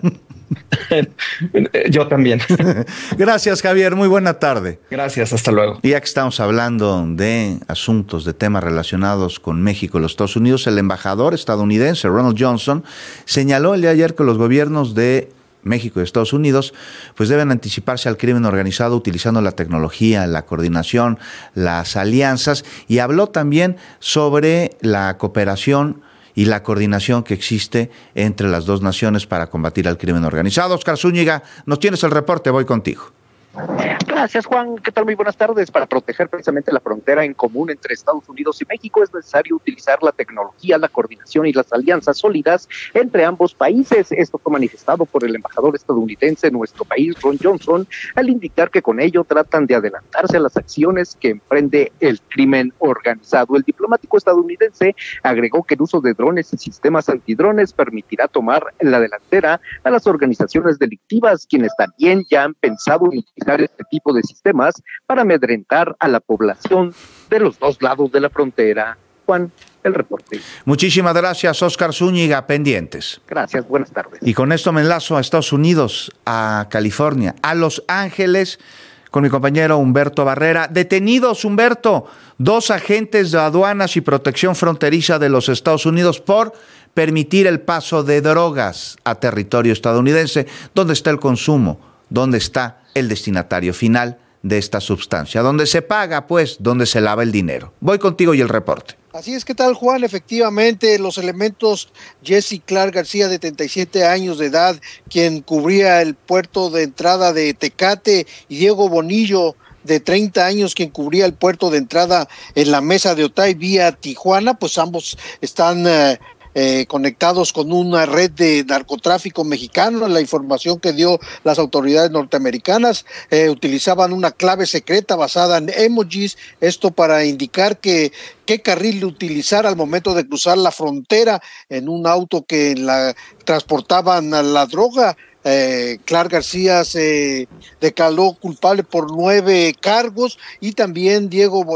Yo también. Gracias, Javier, muy buena tarde. Gracias, hasta luego. Y ya que estamos hablando de asuntos, de temas relacionados con México y los Estados Unidos, el embajador estadounidense Ronald Johnson señaló el día de ayer que los gobiernos de México y Estados Unidos pues deben anticiparse al crimen organizado utilizando la tecnología, la coordinación, las alianzas, y habló también sobre la cooperación y la coordinación que existe entre las dos naciones para combatir al crimen organizado. Oscar Zúñiga, nos tienes el reporte, voy contigo. Gracias, Juan. ¿Qué tal? Muy buenas tardes. Para proteger precisamente la frontera en común entre Estados Unidos y México es necesario utilizar la tecnología, la coordinación y las alianzas sólidas entre ambos países. Esto fue manifestado por el embajador estadounidense en nuestro país, Ron Johnson, al indicar que con ello tratan de adelantarse a las acciones que emprende el crimen organizado. El diplomático estadounidense agregó que el uso de drones y sistemas antidrones permitirá tomar la delantera a las organizaciones delictivas, quienes también ya han pensado en utilizar este tipo de sistemas para amedrentar a la población de los dos lados de la frontera. Juan, el reporte. Muchísimas gracias, Oscar Zúñiga, pendientes. Gracias, buenas tardes. Y con esto me enlazo a Estados Unidos, a California, a Los Ángeles, con mi compañero Humberto Barrera. Detenidos, Humberto, 2 agentes de aduanas y protección fronteriza de los Estados Unidos por permitir el paso de drogas a territorio estadounidense. ¿Dónde está el consumo? ¿Dónde está el destinatario final de esta sustancia? ¿Dónde se paga, pues? ¿Dónde se lava el dinero? Voy contigo y el reporte. Así es, ¿qué tal, Juan? Efectivamente, los elementos Jesse Clark García, de 37 años de edad, quien cubría el puerto de entrada de Tecate, y Diego Bonillo, de 30 años, quien cubría el puerto de entrada en la Mesa de Otay vía Tijuana, pues ambos están conectados con una red de narcotráfico mexicano. La información que dio las autoridades norteamericanas, utilizaban una clave secreta basada en emojis, esto para indicar qué carril utilizar al momento de cruzar la frontera en un auto que transportaban a la droga. Clark García se declaró culpable por 9 cargos y también Diego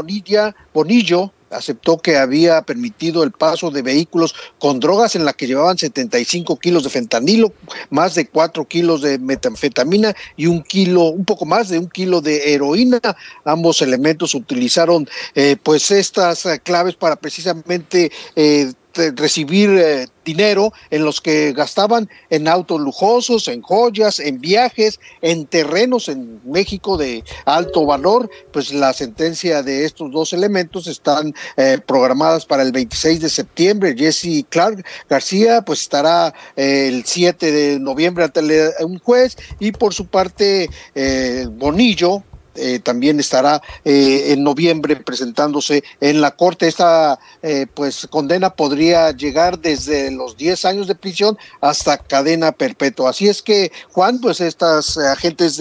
Bonillo aceptó que había permitido el paso de vehículos con drogas en la que llevaban 75 kilos de fentanilo, más de 4 kilos de metanfetamina y un poco más de 1 kilo de heroína. Ambos elementos utilizaron pues estas claves para precisamente recibir dinero en los que gastaban en autos lujosos, en joyas, en viajes, en terrenos en México de alto valor. Pues la sentencia de estos 2 elementos están programadas para el 26 de septiembre. Jesse Clark García pues estará el 7 de noviembre ante un juez, y por su parte Bonillo también estará en noviembre presentándose en la corte. Esta pues condena podría llegar desde los 10 años de prisión hasta cadena perpetua. Así es que, Juan, pues estas agentes de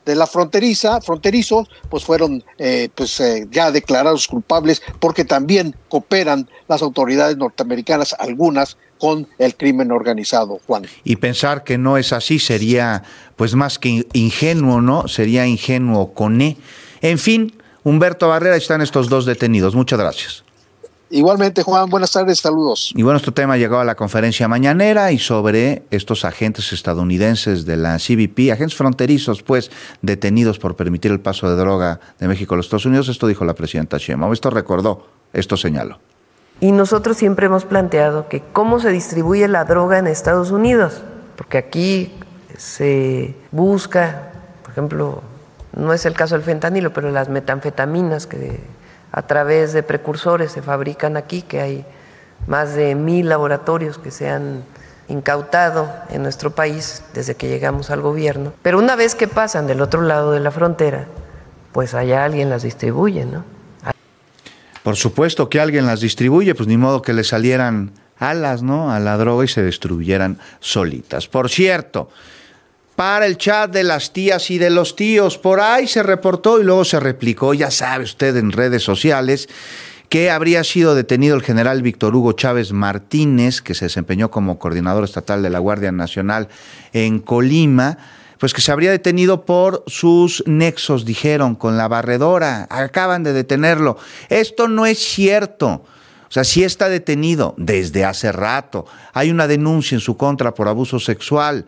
de la fronterizo, pues fueron ya declarados culpables porque también cooperan las autoridades norteamericanas, algunas, con el crimen organizado, Juan. Y pensar que no es así sería pues más que ingenuo, ¿no? Sería ingenuo con E. En fin, Humberto Barrera, están estos dos detenidos. Muchas gracias. Igualmente, Juan, buenas tardes, saludos. Y bueno, este tema llegó a la conferencia mañanera y sobre estos agentes estadounidenses de la CBP, agentes fronterizos, pues, detenidos por permitir el paso de droga de México a los Estados Unidos. Esto dijo la presidenta Sheinbaum. Esto recordó, esto señaló. Y nosotros siempre hemos planteado que cómo se distribuye la droga en Estados Unidos, porque aquí se busca, por ejemplo, no es el caso del fentanilo, pero las metanfetaminas que a través de precursores se fabrican aquí, que hay más de 1,000 laboratorios que se han incautado en nuestro país desde que llegamos al gobierno. Pero una vez que pasan del otro lado de la frontera, pues allá alguien las distribuye, ¿no? Por supuesto que alguien las distribuye, pues ni modo que le salieran alas, ¿no?, a la droga y se destruyeran solitas. Por cierto, para el chat de las tías y de los tíos, por ahí se reportó y luego se replicó, ya sabe usted, en redes sociales, que habría sido detenido el general Víctor Hugo Chávez Martínez, que se desempeñó como coordinador estatal de la Guardia Nacional en Colima, pues que se habría detenido por sus nexos, dijeron, con la barredora. Acaban de detenerlo. Esto no es cierto. O sea, sí está detenido desde hace rato. Hay una denuncia en su contra por abuso sexual.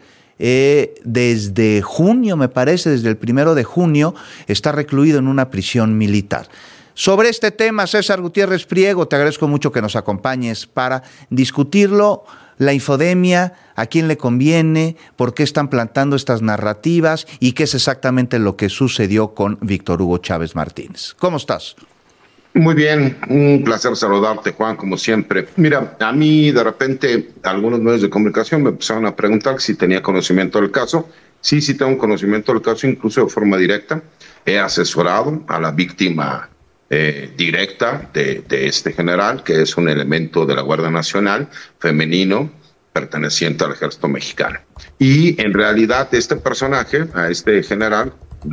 Desde junio, me parece, desde el 1 de junio, está recluido en una prisión militar. Sobre este tema, César Gutiérrez Priego, te agradezco mucho que nos acompañes para discutirlo, la infodemia, a quién le conviene, por qué están plantando estas narrativas y qué es exactamente lo que sucedió con Víctor Hugo Chávez Martínez. ¿Cómo estás? Muy bien, un placer saludarte, Juan, como siempre. Mira, a mí de repente algunos medios de comunicación me empezaron a preguntar si tenía conocimiento del caso. Sí tengo conocimiento del caso, incluso de forma directa. He asesorado a la víctima directa de este general, que es un elemento de la Guardia Nacional, femenino, perteneciente al Ejército Mexicano. Y en realidad este personaje, a este general,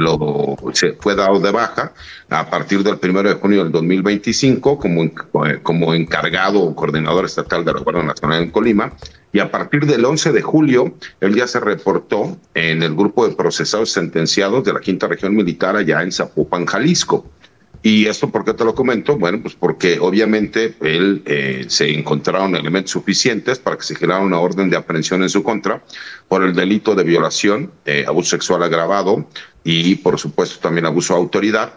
se fue dado de baja a partir del 1 de junio del 2025 como encargado o coordinador estatal de la Guardia Nacional en Colima, y a partir del 11 de julio él ya se reportó en el grupo de procesados sentenciados de la 5ª Región Militar allá en Zapopan, Jalisco. ¿Y esto por qué te lo comento? Bueno, pues porque obviamente él se encontraron elementos suficientes para que se generara una orden de aprehensión en su contra por el delito de violación, abuso sexual agravado y por supuesto también abuso de autoridad,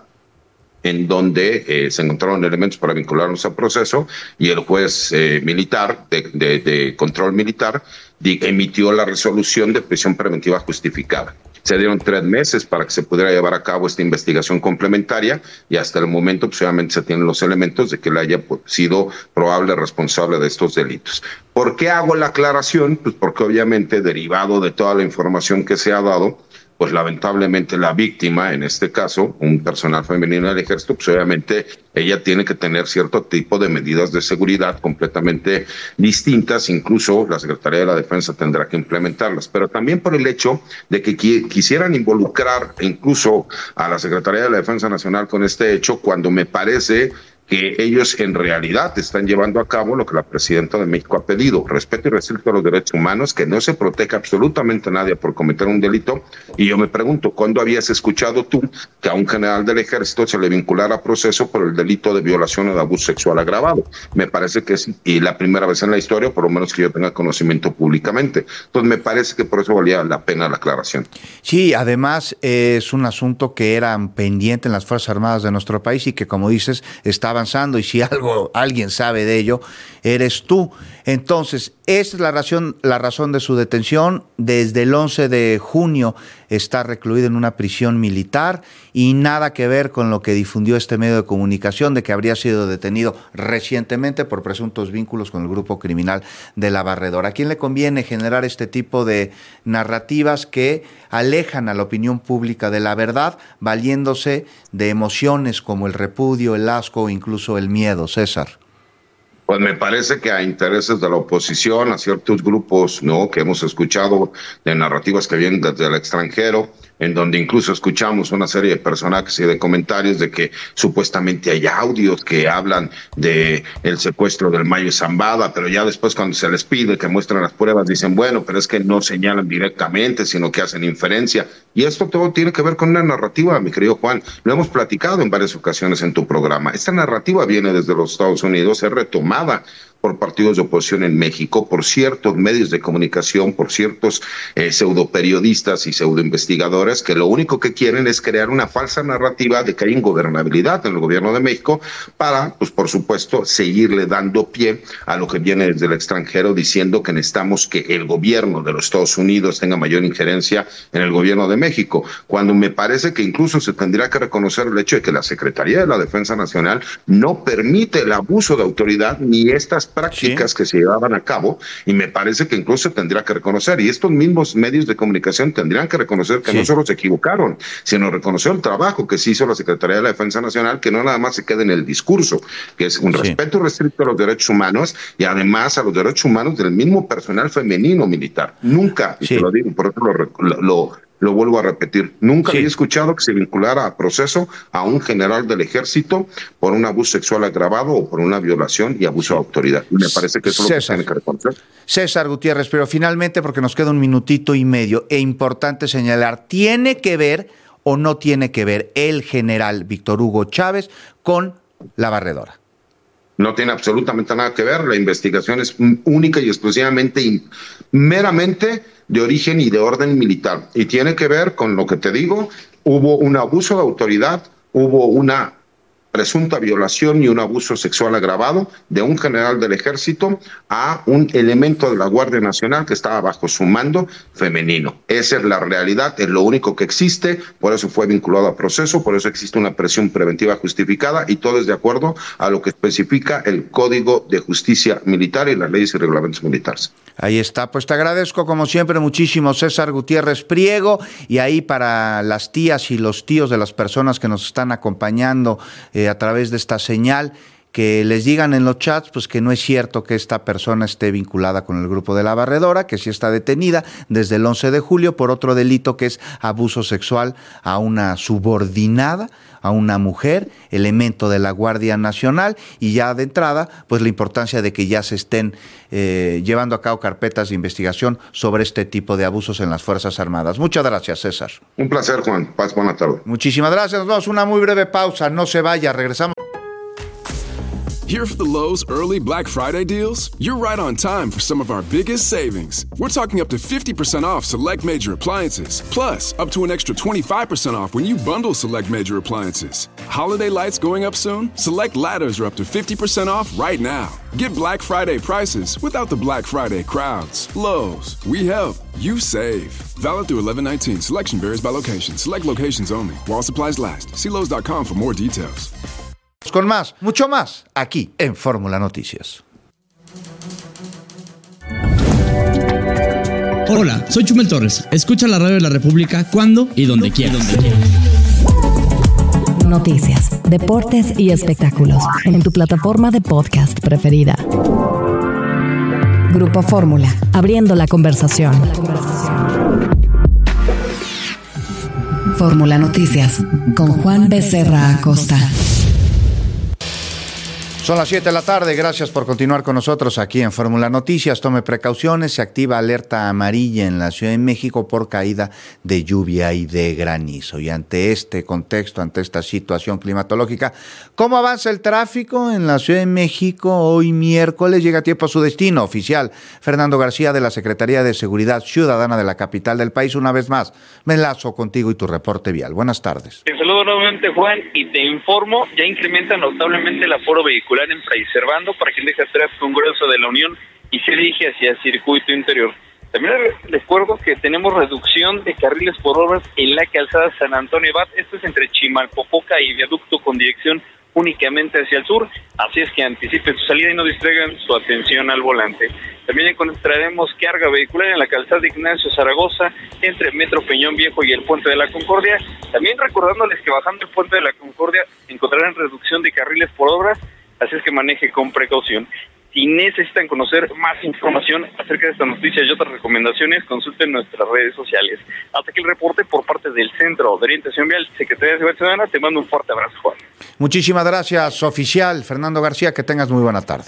en donde se encontraron elementos para vincularnos al proceso y el juez militar de control militar emitió la resolución de prisión preventiva justificada. Se dieron 3 meses para que se pudiera llevar a cabo esta investigación complementaria y hasta el momento pues, obviamente se tienen los elementos de que él haya sido probable responsable de estos delitos. ¿Por qué hago la aclaración? Pues porque obviamente derivado de toda la información que se ha dado, pues lamentablemente la víctima, en este caso, un personal femenino del Ejército, pues obviamente ella tiene que tener cierto tipo de medidas de seguridad completamente distintas, incluso la Secretaría de la Defensa tendrá que implementarlas, pero también por el hecho de que quisieran involucrar incluso a la Secretaría de la Defensa Nacional con este hecho, cuando me parece que ellos en realidad están llevando a cabo lo que la presidenta de México ha pedido: respeto y respeto a los derechos humanos, que no se proteja absolutamente a nadie por cometer un delito. Y yo me pregunto, ¿cuándo habías escuchado tú que a un general del Ejército se le vinculara a proceso por el delito de violación o de abuso sexual agravado? Me parece que es la primera vez en la historia, por lo menos que yo tenga conocimiento públicamente. Entonces me parece que por eso valía la pena la aclaración. Sí, además es un asunto que era pendiente en las Fuerzas Armadas de nuestro país y que, como dices, está avanzando, y si alguien sabe de ello, eres tú. Entonces, esta es la razón de su detención. Desde el 11 de junio está recluido en una prisión militar y nada que ver con lo que difundió este medio de comunicación de que habría sido detenido recientemente por presuntos vínculos con el grupo criminal de La Barredora. ¿A quién le conviene generar este tipo de narrativas que alejan a la opinión pública de la verdad, valiéndose de emociones como el repudio, el asco o incluso el miedo, César? Pues me parece que a intereses de la oposición, a ciertos grupos, ¿no?, que hemos escuchado de narrativas que vienen desde el extranjero, en donde incluso escuchamos una serie de personajes y de comentarios de que supuestamente hay audios que hablan de el secuestro del Mayo Zambada, pero ya después cuando se les pide que muestren las pruebas dicen, bueno, pero es que no señalan directamente, sino que hacen inferencia. Y esto todo tiene que ver con una narrativa, mi querido Juan. Lo hemos platicado en varias ocasiones en tu programa. Esta narrativa viene desde los Estados Unidos, es retomada por partidos de oposición en México, por ciertos medios de comunicación, por ciertos pseudoperiodistas y pseudoinvestigadores que lo único que quieren es crear una falsa narrativa de que hay ingobernabilidad en el gobierno de México para, pues por supuesto, seguirle dando pie a lo que viene desde el extranjero diciendo que necesitamos que el gobierno de los Estados Unidos tenga mayor injerencia en el gobierno de México, cuando me parece que incluso se tendría que reconocer el hecho de que la Secretaría de la Defensa Nacional no permite el abuso de autoridad ni estas prácticas que se llevaban a cabo, y me parece que incluso tendría que reconocer, y estos mismos medios de comunicación tendrían que reconocer que no solo se equivocaron, sino reconocer el trabajo que se hizo la Secretaría de la Defensa Nacional, que no nada más se quede en el discurso, que es un respeto restricto a los derechos humanos y además a los derechos humanos del mismo personal femenino militar. Nunca, y te lo digo, por eso lo vuelvo a repetir, nunca había escuchado que se vinculara a proceso a un general del ejército por un abuso sexual agravado o por una violación y abuso de autoridad. Y me parece que eso es lo que se tiene que reconocer. César Gutiérrez, pero finalmente, porque nos queda un minutito y medio, e importante señalar, ¿tiene que ver o no tiene que ver el general Víctor Hugo Chávez con la barredora? No tiene absolutamente nada que ver, la investigación es única y exclusivamente, meramente de origen y de orden militar. Y tiene que ver con lo que te digo, hubo un abuso de autoridad, hubo una presunta violación y un abuso sexual agravado de un general del ejército a un elemento de la Guardia Nacional que estaba bajo su mando femenino. Esa es la realidad, es lo único que existe, por eso fue vinculado a proceso, por eso existe una presión preventiva justificada y todo es de acuerdo a lo que especifica el Código de Justicia Militar y las leyes y reglamentos militares. Ahí está, pues te agradezco como siempre muchísimo, César Gutiérrez Priego, y ahí para las tías y los tíos de las personas que nos están acompañando a través de esta señal, que les digan en los chats pues que no es cierto que esta persona esté vinculada con el grupo de la barredora, que sí está detenida desde el 11 de julio por otro delito que es abuso sexual a una subordinada, a una mujer, elemento de la Guardia Nacional, y ya de entrada, pues la importancia de que ya se estén llevando a cabo carpetas de investigación sobre este tipo de abusos en las Fuerzas Armadas. Muchas gracias, César. Un placer, Juan. Paz, buena tarde. Muchísimas gracias. Nos vamos a una muy breve pausa. No se vaya, regresamos. Here for the Lowe's early Black Friday deals? You're right on time for some of our biggest savings. We're talking up to 50% off select major appliances, plus up to an extra 25% off when you bundle select major appliances. Holiday lights going up soon? Select ladders are up to 50% off right now. Get Black Friday prices without the Black Friday crowds. Lowe's, we help, you save. Valid through 11/19. Selection varies by location. Select locations only. While supplies last. See Lowe's.com for more details. Con más, mucho más, aquí en Fórmula Noticias. Hola, soy Chumel Torres. Escucha la radio de la República cuando y donde quieras. Noticias, deportes y espectáculos en tu plataforma de podcast preferida. Grupo Fórmula, abriendo la conversación. Fórmula Noticias, con Juan Becerra Acosta. Son las 7 de la tarde, gracias por continuar con nosotros aquí en Fórmula Noticias. Tome precauciones, se activa alerta amarilla en la Ciudad de México por caída de lluvia y de granizo. Y ante este contexto, ante esta situación climatológica, ¿cómo avanza el tráfico en la Ciudad de México? Hoy miércoles llega a tiempo a su destino oficial. Fernando García de la Secretaría de Seguridad Ciudadana de la capital del país, una vez más. Me enlazo contigo y tu reporte vial. Buenas tardes. Te saludo nuevamente, Juan, y te informo, ya incrementa notablemente el aforo vehicular en Fray Servando para quien deja atrás Congreso de la Unión y se dirige hacia el circuito interior. También les recuerdo que tenemos reducción de carriles por obras en la calzada San Antonio Abad. Esto es entre Chimalpopoca y Viaducto con dirección únicamente hacia el sur, así es que anticipen su salida y no distraigan su atención al volante. También encontraremos carga vehicular en la calzada Ignacio Zaragoza, entre Metro Peñón Viejo y el Puente de la Concordia. También recordándoles que bajando el Puente de la Concordia encontrarán reducción de carriles por obras, así es que maneje con precaución. Si necesitan conocer más información acerca de estas noticias y otras recomendaciones, consulten nuestras redes sociales. Hasta aquí el reporte por parte del Centro de Orientación Vial, Secretaría de Seguridad Ciudadana. Te mando un fuerte abrazo, Juan. Muchísimas gracias, oficial Fernando García, que tengas muy buena tarde.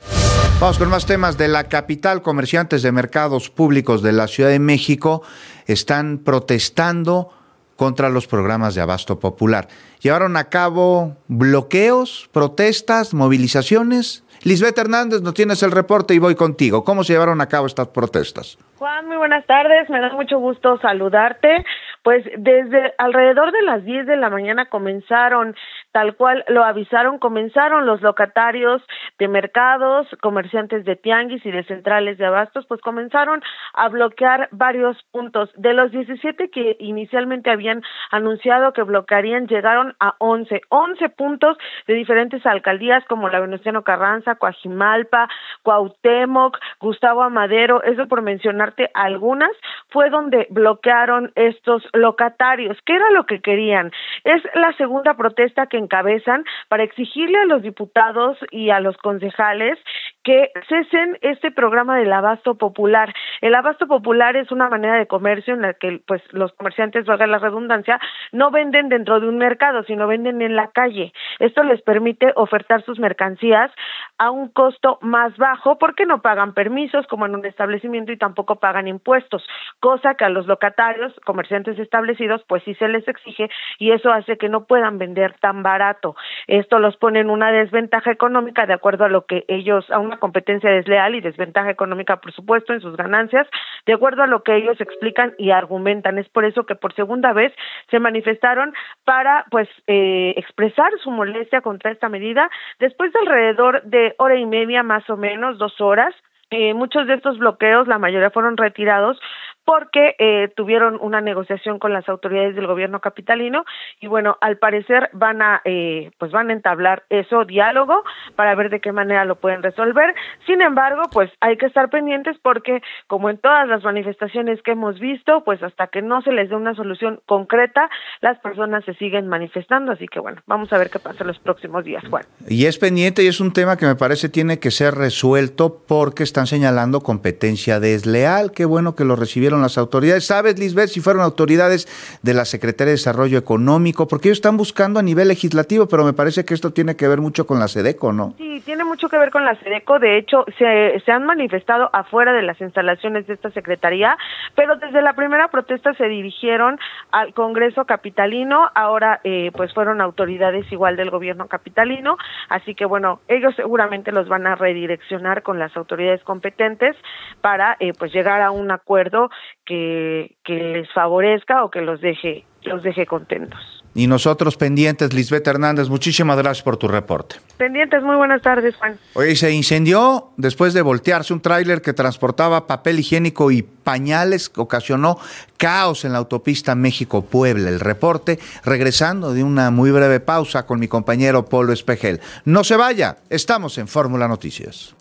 Vamos con más temas de la capital. Comerciantes de mercados públicos de la Ciudad de México están protestando contra los programas de abasto popular. Llevaron a cabo bloqueos, protestas, movilizaciones. Lisbeth Hernández, nos tienes el reporte y voy contigo. ¿Cómo se llevaron a cabo estas protestas? Juan, muy buenas tardes, me da mucho gusto saludarte. Pues desde alrededor de las 10 de la mañana comenzaron, tal cual lo avisaron, comenzaron los locatarios de mercados, comerciantes de tianguis y de centrales de abastos, pues comenzaron a bloquear varios puntos. De los 17 que inicialmente habían anunciado que bloquearían, llegaron a 11 puntos de diferentes alcaldías como la Venustiano Carranza, Coajimalpa, Cuauhtémoc, Gustavo Amadero, eso por mencionarte algunas, fue donde bloquearon estos locatarios. ¿Qué era lo que querían? Es la segunda protesta que encabezan para exigirle a los diputados y a los concejales que cesen este programa del abasto popular. El abasto popular es una manera de comercio en la que pues los comerciantes, valga la redundancia, no venden dentro de un mercado, sino venden en la calle. Esto les permite ofertar sus mercancías a un costo más bajo porque no pagan permisos como en un establecimiento y tampoco pagan impuestos, cosa que a los locatarios, comerciantes establecidos, pues sí se les exige y eso hace que no puedan vender tan barato. Esto los pone en una desventaja económica de acuerdo a lo que ellos, a una competencia desleal y desventaja económica, por supuesto, en sus ganancias, de acuerdo a lo que ellos explican y argumentan. Es por eso que por segunda vez se manifestaron para pues expresar su molestia contra esta medida después de alrededor de hora y media, más o menos, 2 horas. Muchos de estos bloqueos, la mayoría fueron retirados porque tuvieron una negociación con las autoridades del gobierno capitalino y bueno, al parecer van a entablar diálogo para ver de qué manera lo pueden resolver. Sin embargo, pues hay que estar pendientes porque como en todas las manifestaciones que hemos visto, pues hasta que no se les dé una solución concreta, las personas se siguen manifestando, así que bueno, vamos a ver qué pasa los próximos días, Juan. Y es pendiente y es un tema que me parece tiene que ser resuelto porque están señalando competencia desleal. Qué bueno que lo recibieron las autoridades. ¿Sabes, Lisbeth, si fueron autoridades de la Secretaría de Desarrollo Económico? Porque ellos están buscando a nivel legislativo, pero me parece que esto tiene que ver mucho con la SEDECO, ¿no? Sí, tiene mucho que ver con la SEDECO. De hecho, se han manifestado afuera de las instalaciones de esta secretaría, pero desde la primera protesta se dirigieron al Congreso capitalino. Ahora, pues fueron autoridades igual del gobierno capitalino. Así que, bueno, ellos seguramente los van a redireccionar con las autoridades competentes para pues llegar a un acuerdo que les favorezca o que los deje contentos. Y nosotros pendientes, Lisbeth Hernández, muchísimas gracias por tu reporte. Pendientes, muy buenas tardes, Juan. Oye, se incendió después de voltearse un tráiler que transportaba papel higiénico y pañales, ocasionó caos en la autopista México-Puebla. El reporte regresando de una muy breve pausa con mi compañero Polo Espejel. No se vaya, estamos en Fórmula Noticias.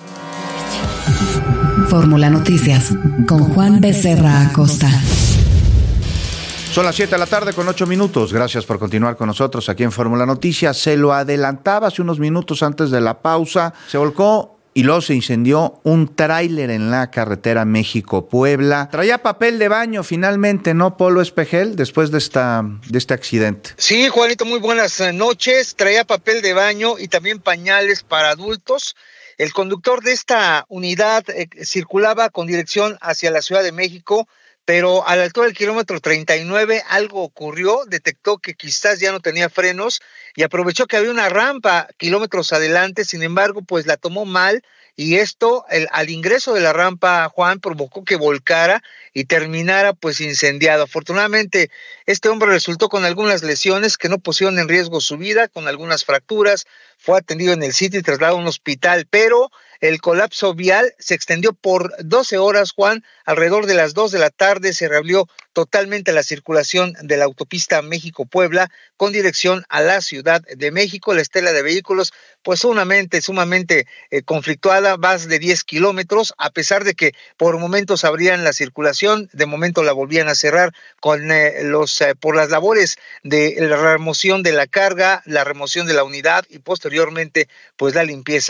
Fórmula Noticias con Juan Becerra Acosta. Son las 7 de la tarde con 8 minutos. Gracias por continuar con nosotros aquí en Fórmula Noticias. Se lo adelantaba hace unos minutos antes de la pausa. Se volcó y luego se incendió un tráiler en la carretera México-Puebla. Traía papel de baño finalmente, ¿no, Polo Espejel? Después de este accidente. Sí, Juanito, muy buenas noches. Traía papel de baño y también pañales para adultos. El conductor de esta unidad circulaba con dirección hacia la Ciudad de México, pero a la altura del kilómetro 39 algo ocurrió, detectó que quizás ya no tenía frenos y aprovechó que había una rampa kilómetros adelante. Sin embargo, pues la tomó mal y esto al ingreso de la rampa, Juan, provocó que volcara y terminara pues incendiado. Afortunadamente, este hombre resultó con algunas lesiones que no pusieron en riesgo su vida, con algunas fracturas, fue atendido en el sitio y trasladado a un hospital, pero el colapso vial se extendió por 12 horas, Juan. Alrededor de las 2 de la tarde se reabrió totalmente la circulación de la autopista México-Puebla con dirección a la Ciudad de México. La estela de vehículos, pues sumamente conflictuada, más de 10 kilómetros, a pesar de que por momentos abrían la circulación, de momento la volvían a cerrar con por las labores de la remoción de la carga, la remoción de la unidad y posteriormente pues la limpieza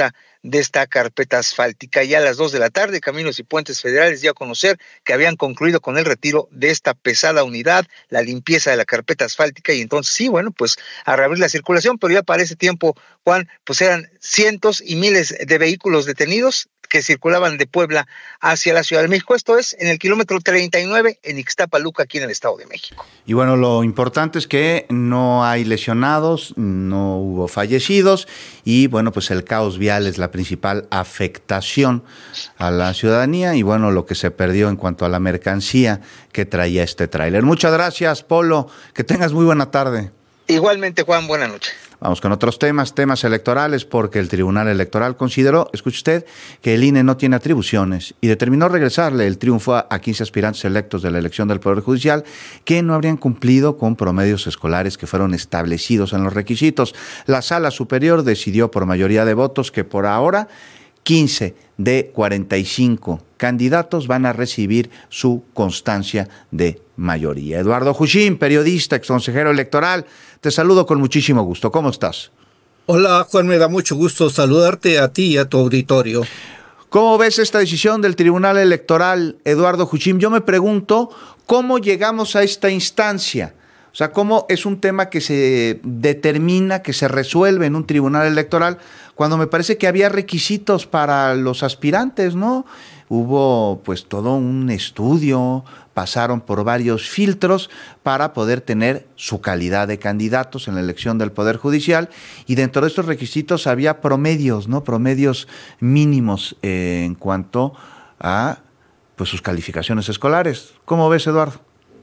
de esta carpeta asfáltica. Ya a las 2 de la tarde, Caminos y Puentes Federales dio a conocer que habían concluido con el retiro de esta pesada unidad, la limpieza de la carpeta asfáltica, y entonces sí, bueno, pues a reabrir la circulación, pero ya para ese tiempo, Juan, pues eran cientos y miles de vehículos detenidos que circulaban de Puebla hacia la Ciudad de México. Esto es en el kilómetro 39 en Ixtapaluca, aquí en el Estado de México. Y bueno, lo importante es que no hay lesionados, no hubo fallecidos y bueno, pues el caos vial es la principal afectación a la ciudadanía y bueno, lo que se perdió en cuanto a la mercancía que traía este tráiler. Muchas gracias, Polo, que tengas muy buena tarde. Igualmente, Juan, buena noche. Vamos con otros temas electorales, porque el Tribunal Electoral consideró, escuche usted, que el INE no tiene atribuciones y determinó regresarle el triunfo a 15 aspirantes electos de la elección del Poder Judicial que no habrían cumplido con promedios escolares que fueron establecidos en los requisitos. La Sala Superior decidió por mayoría de votos que por ahora 15 de 45 candidatos van a recibir su constancia de mayoría. Eduardo Juchín, periodista, exconsejero electoral, te saludo con muchísimo gusto. ¿Cómo estás? Hola, Juan, me da mucho gusto saludarte a ti y a tu auditorio. ¿Cómo ves esta decisión del Tribunal Electoral, Eduardo Juchín? Yo me pregunto, ¿cómo llegamos a esta instancia? O sea, ¿cómo es un tema que se determina, que se resuelve en un tribunal electoral, cuando me parece que había requisitos para los aspirantes, ¿no? Hubo pues todo un estudio, pasaron por varios filtros para poder tener su calidad de candidatos en la elección del Poder Judicial, y dentro de estos requisitos había promedios, ¿no? Promedios mínimos en cuanto a pues sus calificaciones escolares. ¿Cómo ves, Eduardo?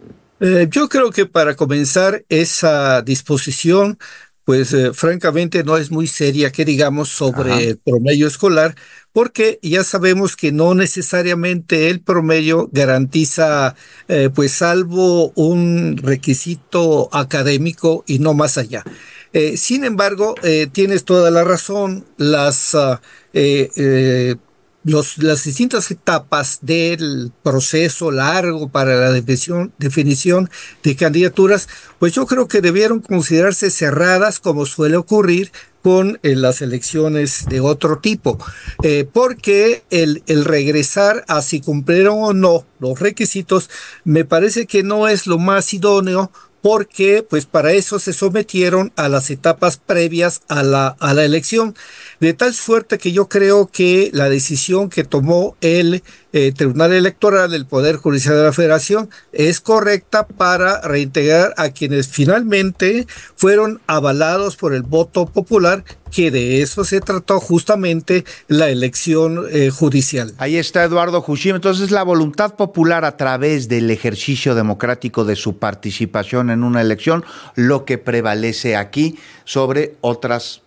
Yo creo que para comenzar esa disposición, pues francamente no es muy seria, que digamos, sobre el promedio escolar, porque ya sabemos que no necesariamente el promedio garantiza, pues salvo un requisito académico y no más allá. Sin embargo, tienes toda la razón, las distintas etapas del proceso largo para la definición de candidaturas, pues yo creo que debieron considerarse cerradas, como suele ocurrir con las elecciones de otro tipo, porque el regresar a si cumplieron o no los requisitos me parece que no es lo más idóneo, porque pues para eso se sometieron a las etapas previas a la elección, de tal suerte que yo creo que la decisión que tomó el Tribunal Electoral del Poder Judicial de la Federación es correcta para reintegrar a quienes finalmente fueron avalados por el voto popular, que de eso se trató justamente la elección judicial. Ahí está Eduardo Juchín. Entonces, la voluntad popular a través del ejercicio democrático de su participación en una elección, lo que prevalece aquí sobre otros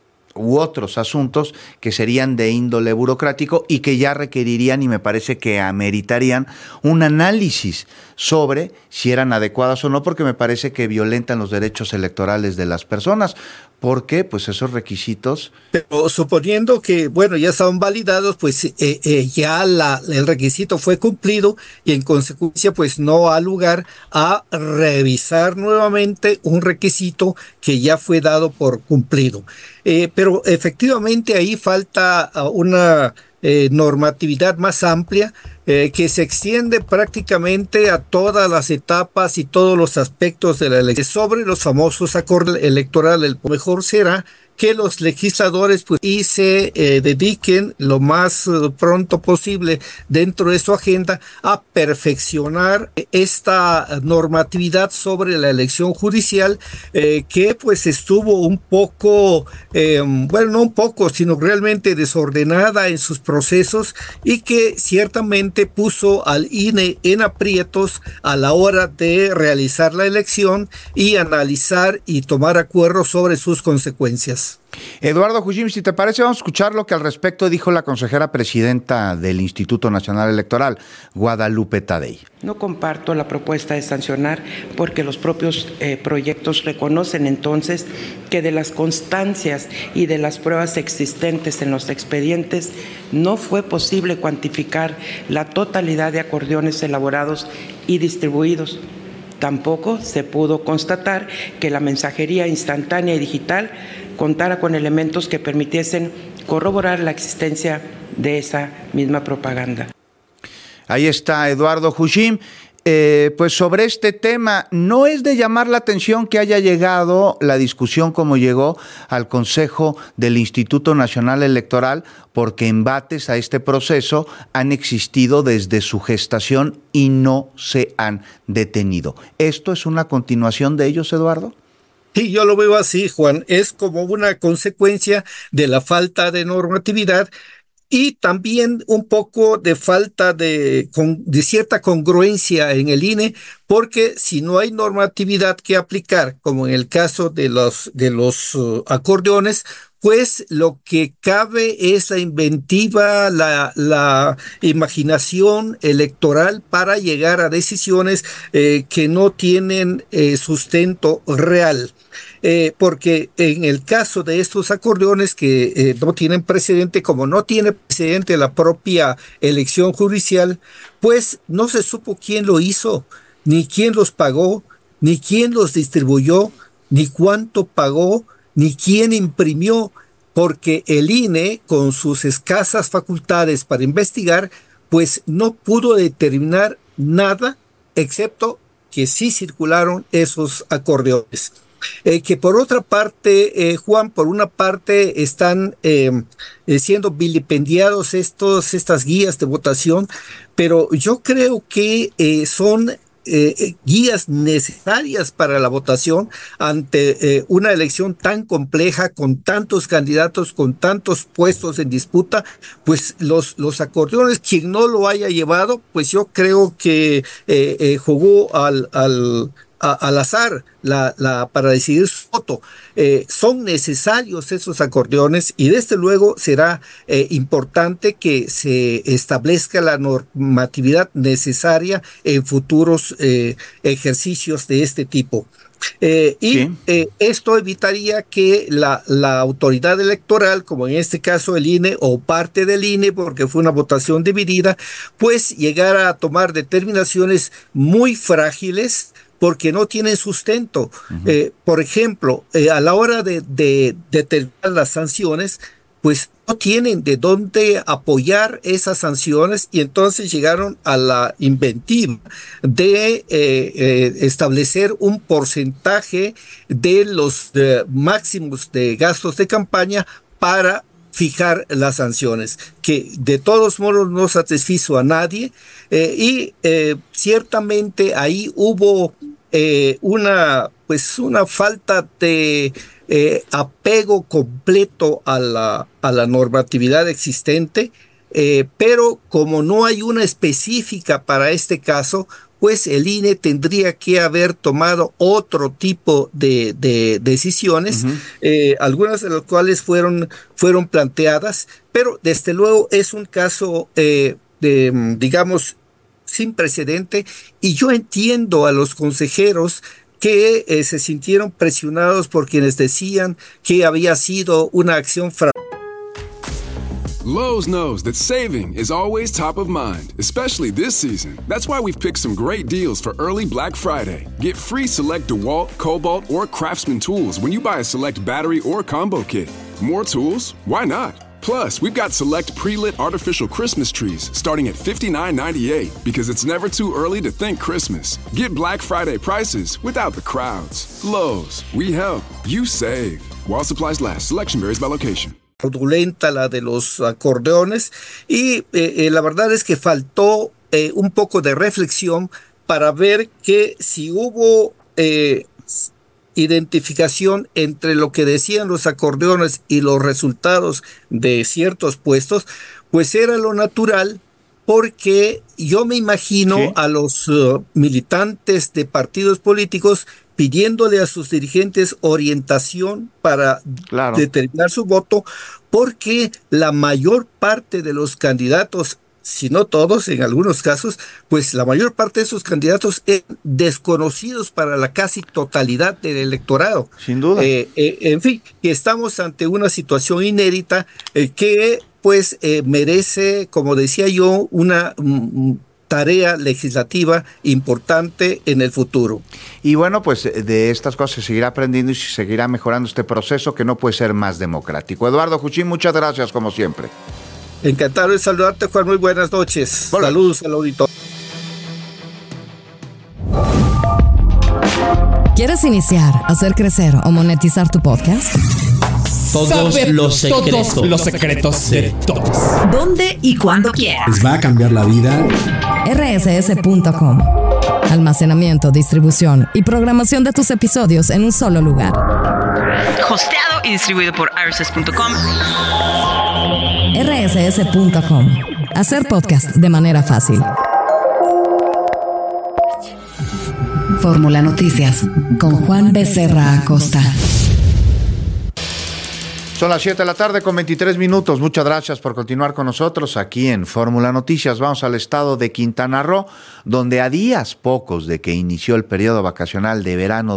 asuntos que serían de índole burocrático y que ya requerirían, y me parece que ameritarían, un análisis sobre si eran adecuadas o no, porque me parece que violentan los derechos electorales de las personas, porque pues esos requisitos... Pero suponiendo que, bueno, ya estaban validados, pues ya el requisito fue cumplido y en consecuencia pues no ha lugar a revisar nuevamente un requisito que ya fue dado por cumplido. Pero efectivamente ahí falta una normatividad más amplia que se extiende prácticamente a todas las etapas y todos los aspectos de la elección. Sobre los famosos acuerdos electorales, lo mejor será que los legisladores pues se dediquen lo más pronto posible dentro de su agenda a perfeccionar esta normatividad sobre la elección judicial, que pues estuvo un poco, bueno, no un poco, sino realmente desordenada en sus procesos, y que ciertamente puso al INE en aprietos a la hora de realizar la elección y analizar y tomar acuerdos sobre sus consecuencias. Eduardo Juchín, si te parece, vamos a escuchar lo que al respecto dijo la consejera presidenta del Instituto Nacional Electoral, Guadalupe Tadei. No comparto la propuesta de sancionar, porque los propios proyectos reconocen entonces que de las constancias y de las pruebas existentes en los expedientes no fue posible cuantificar la totalidad de acordeones elaborados y distribuidos. Tampoco se pudo constatar que la mensajería instantánea y digital contara con elementos que permitiesen corroborar la existencia de esa misma propaganda. Ahí está Eduardo Hushim. Pues sobre este tema, no es de llamar la atención que haya llegado la discusión como llegó al Consejo del Instituto Nacional Electoral, porque embates a este proceso han existido desde su gestación y no se han detenido. ¿Esto es una continuación de ellos, Eduardo? Sí, yo lo veo así, Juan. Es como una consecuencia de la falta de normatividad y también un poco de falta de cierta congruencia en el INE, porque si no hay normatividad que aplicar, como en el caso de los acordeones, pues lo que cabe es la inventiva, la imaginación electoral para llegar a decisiones que no tienen sustento real. Porque en el caso de estos acordeones que no tienen precedente, como no tiene precedente la propia elección judicial, pues no se supo quién lo hizo, ni quién los pagó, ni quién los distribuyó, ni cuánto pagó, ni quién imprimió, porque el INE, con sus escasas facultades para investigar, pues no pudo determinar nada, excepto que sí circularon esos acordeones. Que por otra parte, Juan, por una parte están siendo vilipendiados estas guías de votación, pero yo creo que son guías necesarias para la votación ante una elección tan compleja, con tantos candidatos, con tantos puestos en disputa. Pues los acordeones, quien no lo haya llevado, pues yo creo que jugó al azar para decidir su voto. Son necesarios esos acordeones y desde luego será importante que se establezca la normatividad necesaria en futuros ejercicios de este tipo. Esto evitaría que la autoridad electoral, como en este caso el INE o parte del INE, porque fue una votación dividida, pues llegara a tomar determinaciones muy frágiles, porque no tienen sustento. Por ejemplo, a la hora de determinar las sanciones, pues no tienen de dónde apoyar esas sanciones y entonces llegaron a la inventiva de establecer un porcentaje de los máximos de gastos de campaña para fijar las sanciones, que de todos modos no satisfizo a nadie y ciertamente ahí hubo una falta de apego completo a la normatividad existente, pero como no hay una específica para este caso, pues el INE tendría que haber tomado otro tipo de decisiones, algunas de las cuales fueron planteadas, pero desde luego es un caso, digamos, sin precedente, y yo entiendo a los consejeros que se sintieron presionados por quienes decían que había sido una acción fraudulenta. Lowe's knows that saving is always top of mind, especially this season. That's why we've picked some great deals for early Black Friday. Get free select DeWalt, Cobalt, or Craftsman tools when you buy a select battery or combo kit. More tools? Why not? Plus, we've got select pre-lit artificial Christmas trees starting at $59.98 because it's never too early to think Christmas. Get Black Friday prices without the crowds. Lowe's, we help, you save. While supplies last, selection varies by location. Fraudulenta la de los acordeones y la verdad es que faltó un poco de reflexión para ver que si hubo identificación entre lo que decían los acordeones y los resultados de ciertos puestos, pues era lo natural, porque yo me imagino a los militantes de partidos políticos pidiéndole a sus dirigentes orientación para determinar su voto, porque la mayor parte de los candidatos, si no todos, en algunos casos, pues la mayor parte de esos candidatos eran desconocidos para la casi totalidad del electorado. Sin duda. En fin, estamos ante una situación inédita que pues merece, como decía yo, una tarea legislativa importante en el futuro. Y bueno, pues de estas cosas se seguirá aprendiendo y se seguirá mejorando este proceso que no puede ser más democrático. Eduardo Juchín, muchas gracias como siempre. Encantado de saludarte, Juan. Muy buenas noches. Hola. Saludos al auditorio. ¿Quieres iniciar, hacer crecer o monetizar tu podcast? Todos los secretos de todos. ¿Dónde y cuándo quieras? Les va a cambiar la vida. rss.com. Almacenamiento, distribución y programación de tus episodios en un solo lugar. Hosteado y distribuido por rss.com. rss.com. Hacer podcast de manera fácil. Fórmula Noticias con Juan Becerra Acosta. Son las 7 de la tarde con 23 minutos. Muchas gracias por continuar con nosotros aquí en Fórmula Noticias. Vamos al estado de Quintana Roo, donde a días pocos de que inició el periodo vacacional de verano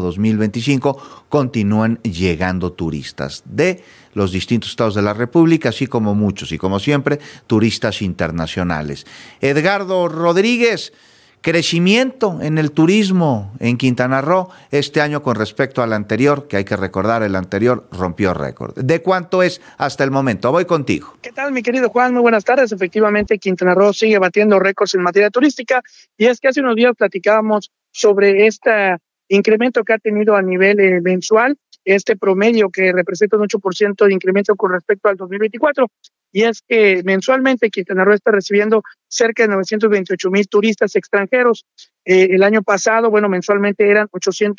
2025, continúan llegando turistas de los distintos estados de la República, así como muchos y como siempre, turistas internacionales. Edgardo Rodríguez, crecimiento en el turismo en Quintana Roo este año con respecto al anterior, que hay que recordar, el anterior rompió récord. ¿De cuánto es hasta el momento? Voy contigo. ¿Qué tal, mi querido Juan? Muy buenas tardes. Efectivamente, Quintana Roo sigue batiendo récords en materia turística, y es que hace unos días platicábamos sobre este incremento que ha tenido a nivel mensual, este promedio que representa un 8% de incremento con respecto al 2024. Y es que mensualmente Quintana Roo está recibiendo cerca de 928,000 turistas extranjeros. El año pasado, mensualmente eran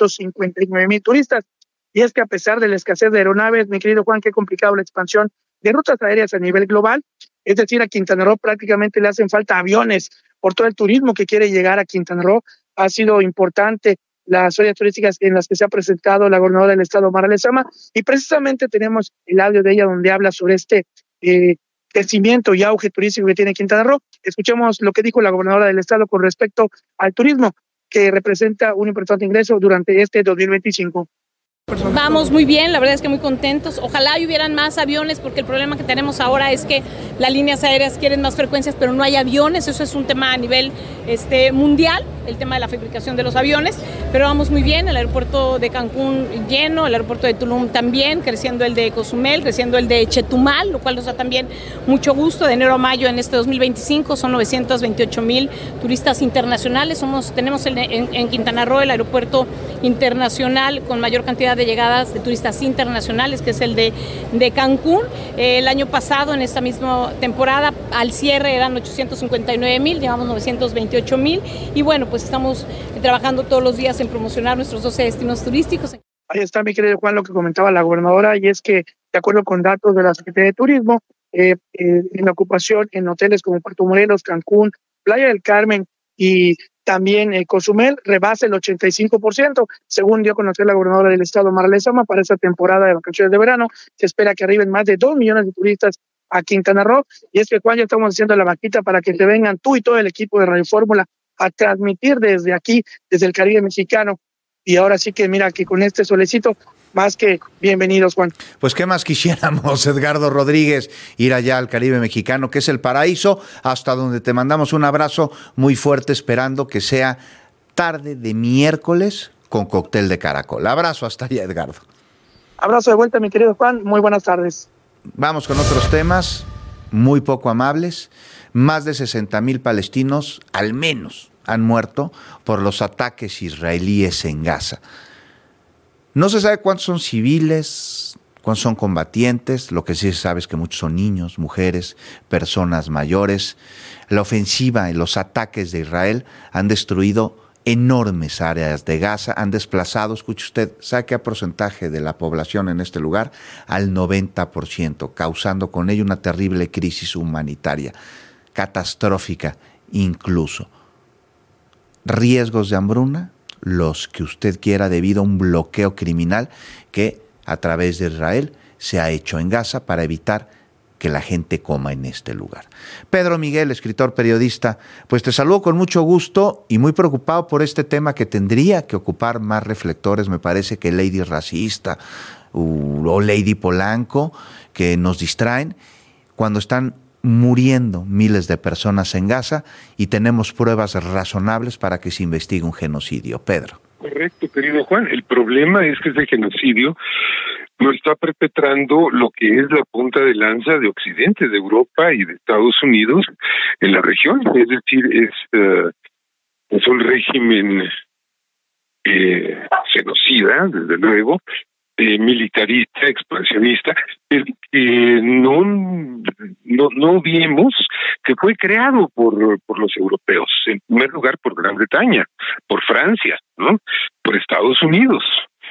859,000 turistas. Y es que a pesar de la escasez de aeronaves, mi querido Juan, que ha complicado la expansión de rutas aéreas a nivel global, es decir, a Quintana Roo prácticamente le hacen falta aviones por todo el turismo que quiere llegar a Quintana Roo. Ha sido importante las áreas turísticas en las que se ha presentado la gobernadora del estado, Mara Lezama, y precisamente tenemos el audio de ella donde habla sobre este crecimiento y auge turístico que tiene Quintana Roo. Escuchemos lo que dijo la gobernadora del estado con respecto al turismo, que representa un importante ingreso durante este 2025. Vamos muy bien, la verdad es que muy contentos. Ojalá hubieran más aviones, porque el problema que tenemos ahora es que las líneas aéreas quieren más frecuencias, pero no hay aviones. Eso es un tema a nivel mundial, el tema de la fabricación de los aviones. Pero vamos muy bien, el aeropuerto de Cancún lleno, el aeropuerto de Tulum también, creciendo el de Cozumel, creciendo el de Chetumal, lo cual nos da también mucho gusto. De enero a mayo en este 2025 son 928,000 turistas internacionales. Tenemos en Quintana Roo el aeropuerto internacional con mayor cantidad de llegadas de turistas internacionales, que es el de Cancún. El año pasado, en esta misma temporada, al cierre eran 859,000, llevamos 928,000, y pues estamos trabajando todos los días en promocionar nuestros 12 destinos turísticos. Ahí está, mi querido Juan, lo que comentaba la gobernadora, y es que, de acuerdo con datos de la Secretaría de Turismo, en la ocupación en hoteles como Puerto Morelos, Cancún, Playa del Carmen y también Cozumel rebasa el 85%, según dio a conocer la gobernadora del estado, Mara Lezama. Para esta temporada de vacaciones de verano se espera que arriben más de 2 millones de turistas a Quintana Roo. Y es que, Juan, ya estamos haciendo la vaquita para que te vengan tú y todo el equipo de Radio Fórmula a transmitir desde aquí, desde el Caribe mexicano. Y ahora sí que mira que con este solecito, más que bienvenidos, Juan. Pues qué más quisiéramos, Edgardo Rodríguez, ir allá al Caribe mexicano, que es el paraíso, hasta donde te mandamos un abrazo muy fuerte, esperando que sea tarde de miércoles con cóctel de caracol. Abrazo hasta allá, Edgardo. Abrazo de vuelta, mi querido Juan, muy buenas tardes. Vamos con otros temas muy poco amables. Más de 60,000 palestinos, al menos, han muerto por los ataques israelíes en Gaza. No se sabe cuántos son civiles, cuántos son combatientes. Lo que sí se sabe es que muchos son niños, mujeres, personas mayores. La ofensiva y los ataques de Israel han destruido enormes áreas de Gaza, han desplazado, escuche usted, ¿sabe qué porcentaje de la población en este lugar? Al 90%, causando con ello una terrible crisis humanitaria, catastrófica incluso. Riesgos de hambruna, los que usted quiera, debido a un bloqueo criminal que a través de Israel se ha hecho en Gaza para evitar que la gente coma en este lugar. Pedro Miguel, escritor, periodista, pues te saludo con mucho gusto y muy preocupado por este tema que tendría que ocupar más reflectores, me parece, que Lady Racista o Lady Polanco, que nos distraen cuando están muriendo miles de personas en Gaza y tenemos pruebas razonables para que se investigue un genocidio. Pedro. Correcto, querido Juan. El problema es que ese genocidio lo está perpetrando lo que es la punta de lanza de Occidente, de Europa y de Estados Unidos en la región. Es decir, es un régimen genocida, desde luego, militarista, expansionista, que no vimos que fue creado por los europeos, en primer lugar por Gran Bretaña, por Francia, ¿no? Por Estados Unidos,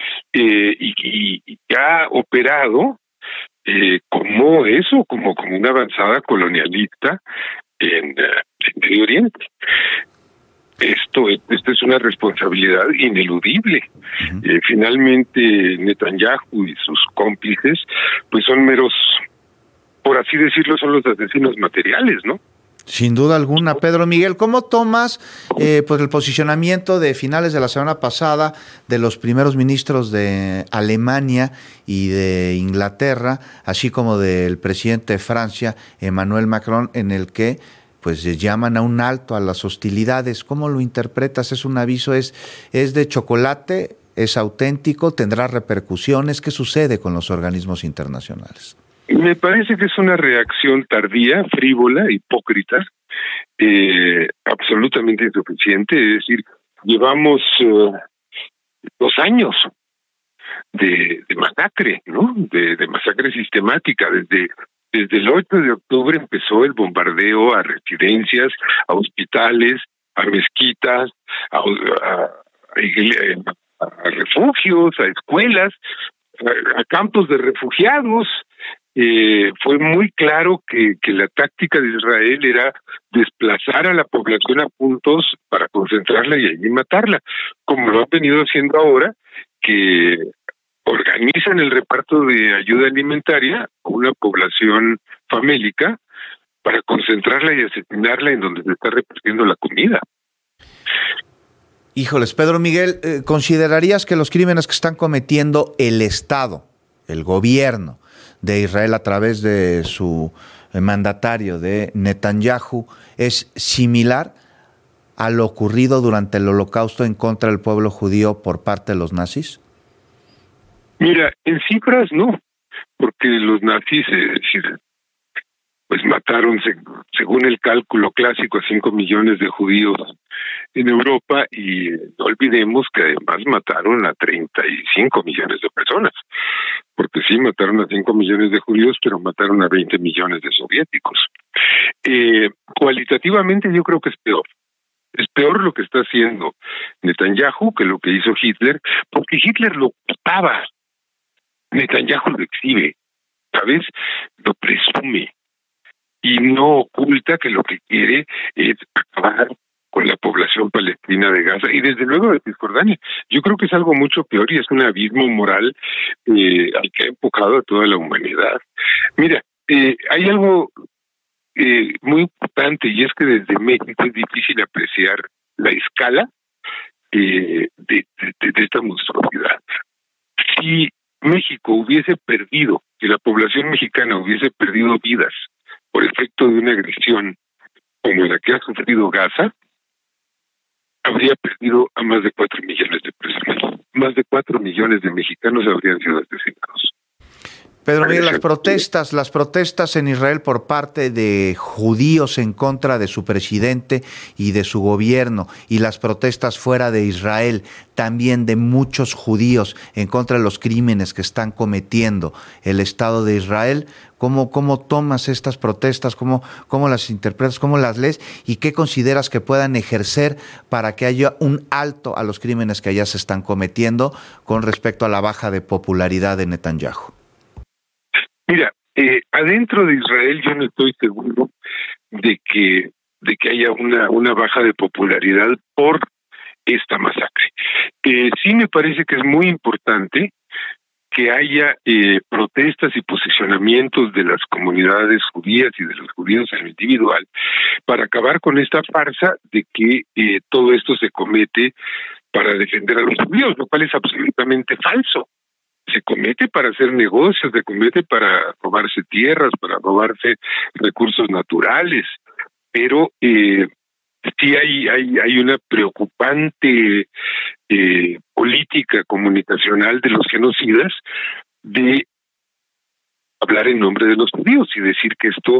y ha operado como una avanzada colonialista en Medio Oriente. Esto es una responsabilidad ineludible. Finalmente, Netanyahu y sus cómplices, pues son meros, por así decirlo, son los asesinos materiales, ¿no? Sin duda alguna, Pedro Miguel. ¿Cómo tomas pues el posicionamiento de finales de la semana pasada de los primeros ministros de Alemania y de Inglaterra, así como del presidente de Francia, Emmanuel Macron, en el que pues llaman a un alto a las hostilidades? ¿Cómo lo interpretas? ¿Es un aviso? ¿Es de chocolate? ¿Es auténtico? ¿Tendrá repercusiones? ¿Qué sucede con los organismos internacionales? Me parece que es una reacción tardía, frívola, hipócrita, absolutamente insuficiente. Es decir, llevamos 2 años de masacre, ¿no? De masacre sistemática. Desde el 8 de octubre empezó el bombardeo a residencias, a hospitales, a mezquitas, a refugios, a escuelas, a campos de refugiados. Fue muy claro que la táctica de Israel era desplazar a la población a puntos para concentrarla y allí matarla, como lo han venido haciendo ahora, que organizan el reparto de ayuda alimentaria a una población famélica para concentrarla y asesinarla en donde se está repartiendo la comida. Híjoles, Pedro Miguel, ¿considerarías que los crímenes que están cometiendo el Estado, el gobierno de Israel a través de su mandatario, de Netanyahu, es similar a lo ocurrido durante el Holocausto en contra del pueblo judío por parte de los nazis? Mira, en cifras no, porque los nazis pues mataron, según el cálculo clásico, a 5 millones de judíos en Europa, y no olvidemos que además mataron a 35 millones de personas, porque sí mataron a 5 millones de judíos, pero mataron a 20 millones de soviéticos. Cualitativamente yo creo que es peor. Es peor lo que está haciendo Netanyahu que lo que hizo Hitler, porque Hitler lo ocultaba. Netanyahu lo exhibe, ¿sabes? Lo presume y no oculta que lo que quiere es acabar con la población palestina de Gaza y desde luego de Cisjordania. Yo creo que es algo mucho peor y es un abismo moral al que ha empujado a toda la humanidad. Mira, hay algo muy importante, y es que desde México es difícil apreciar la escala de esta monstruosidad. Si México hubiese perdido, si la población mexicana hubiese perdido vidas por efecto de una agresión como la que ha sufrido Gaza, habría perdido a más de 4 millones de personas. Más de 4 millones de mexicanos habrían sido asesinados. Pedro Miguel, las protestas en Israel por parte de judíos en contra de su presidente y de su gobierno, y las protestas fuera de Israel, también de muchos judíos en contra de los crímenes que están cometiendo el Estado de Israel. ¿Cómo tomas estas protestas? ¿Cómo las interpretas? ¿Cómo las lees? ¿Y qué consideras que puedan ejercer para que haya un alto a los crímenes que allá se están cometiendo con respecto a la baja de popularidad de Netanyahu? Mira, adentro de Israel yo no estoy seguro de que haya una baja de popularidad por esta masacre. Sí me parece que es muy importante que haya protestas y posicionamientos de las comunidades judías y de los judíos en lo individual para acabar con esta farsa de que todo esto se comete para defender a los judíos, lo cual es absolutamente falso. Se comete para hacer negocios, se comete para robarse tierras, para robarse recursos naturales, pero sí hay una preocupante política comunicacional de los genocidas de hablar en nombre de los judíos y decir que esto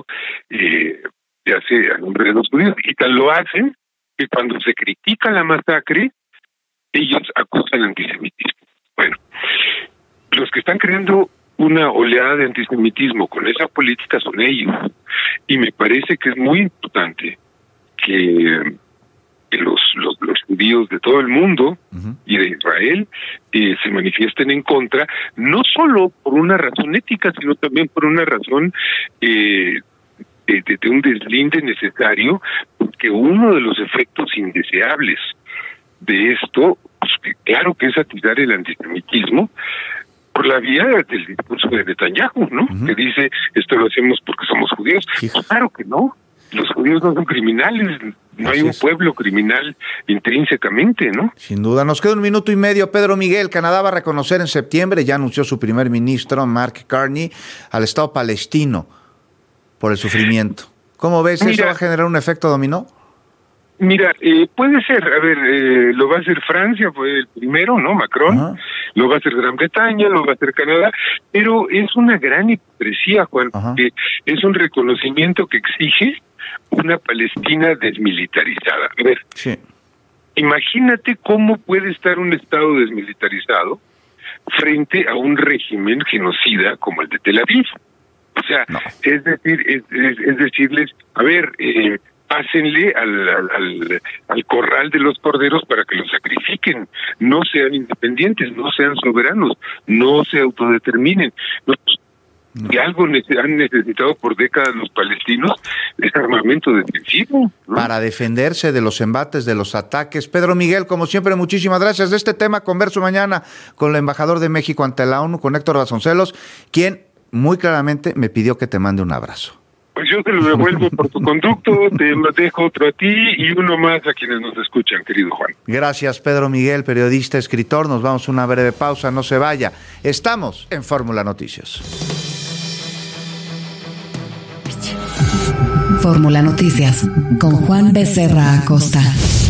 se hace a nombre de los judíos. Y tal lo hacen que cuando se critica la masacre, ellos acusan antisemitismo. Bueno, los que están creando una oleada de antisemitismo con esa política son ellos. Y me parece que es muy importante que los judíos de todo el mundo y de Israel se manifiesten en contra, no solo por una razón ética, sino también por una razón de un deslinde necesario, porque uno de los efectos indeseables de esto, pues, claro que es atizar el antisemitismo por la vía del discurso de Netanyahu, ¿no? Que dice, esto lo hacemos porque somos judíos. Pues, claro que no. Los judíos no son criminales, no hay un pueblo criminal intrínsecamente, ¿no? Sin duda. Nos queda 1 minuto y medio. Pedro Miguel, Canadá va a reconocer en septiembre, ya anunció su primer ministro, Mark Carney, al Estado palestino por el sufrimiento. ¿Cómo ves? ¿Eso va a generar un efecto dominó? Mira, puede ser, a ver, lo va a hacer Francia, fue el primero, ¿no? Macron, lo va a hacer Gran Bretaña, lo va a hacer Canadá, pero es una gran hipocresía, Juan, que es un reconocimiento que exige una Palestina desmilitarizada. A ver, imagínate cómo puede estar un Estado desmilitarizado frente a un régimen genocida como el de Tel Aviv. O sea, es decir, es decirles, a ver, pásenle al corral de los corderos para que los sacrifiquen, no sean independientes, no sean soberanos, no se autodeterminen. Y algo han necesitado por décadas los palestinos es armamento defensivo, ¿no? Para defenderse de los embates, de los ataques. Pedro Miguel, como siempre, muchísimas gracias. De este tema converso mañana con el embajador de México ante la ONU, con Héctor Vasconcelos, quien muy claramente me pidió que te mande un abrazo. Pues yo te lo devuelvo por tu conducto, te lo dejo otro a ti y uno más a quienes nos escuchan, querido Juan. Gracias, Pedro Miguel, periodista, escritor. Nos vamos a una breve pausa, no se vaya. Estamos en Fórmula Noticias. Fórmula Noticias, con Juan Becerra Acosta.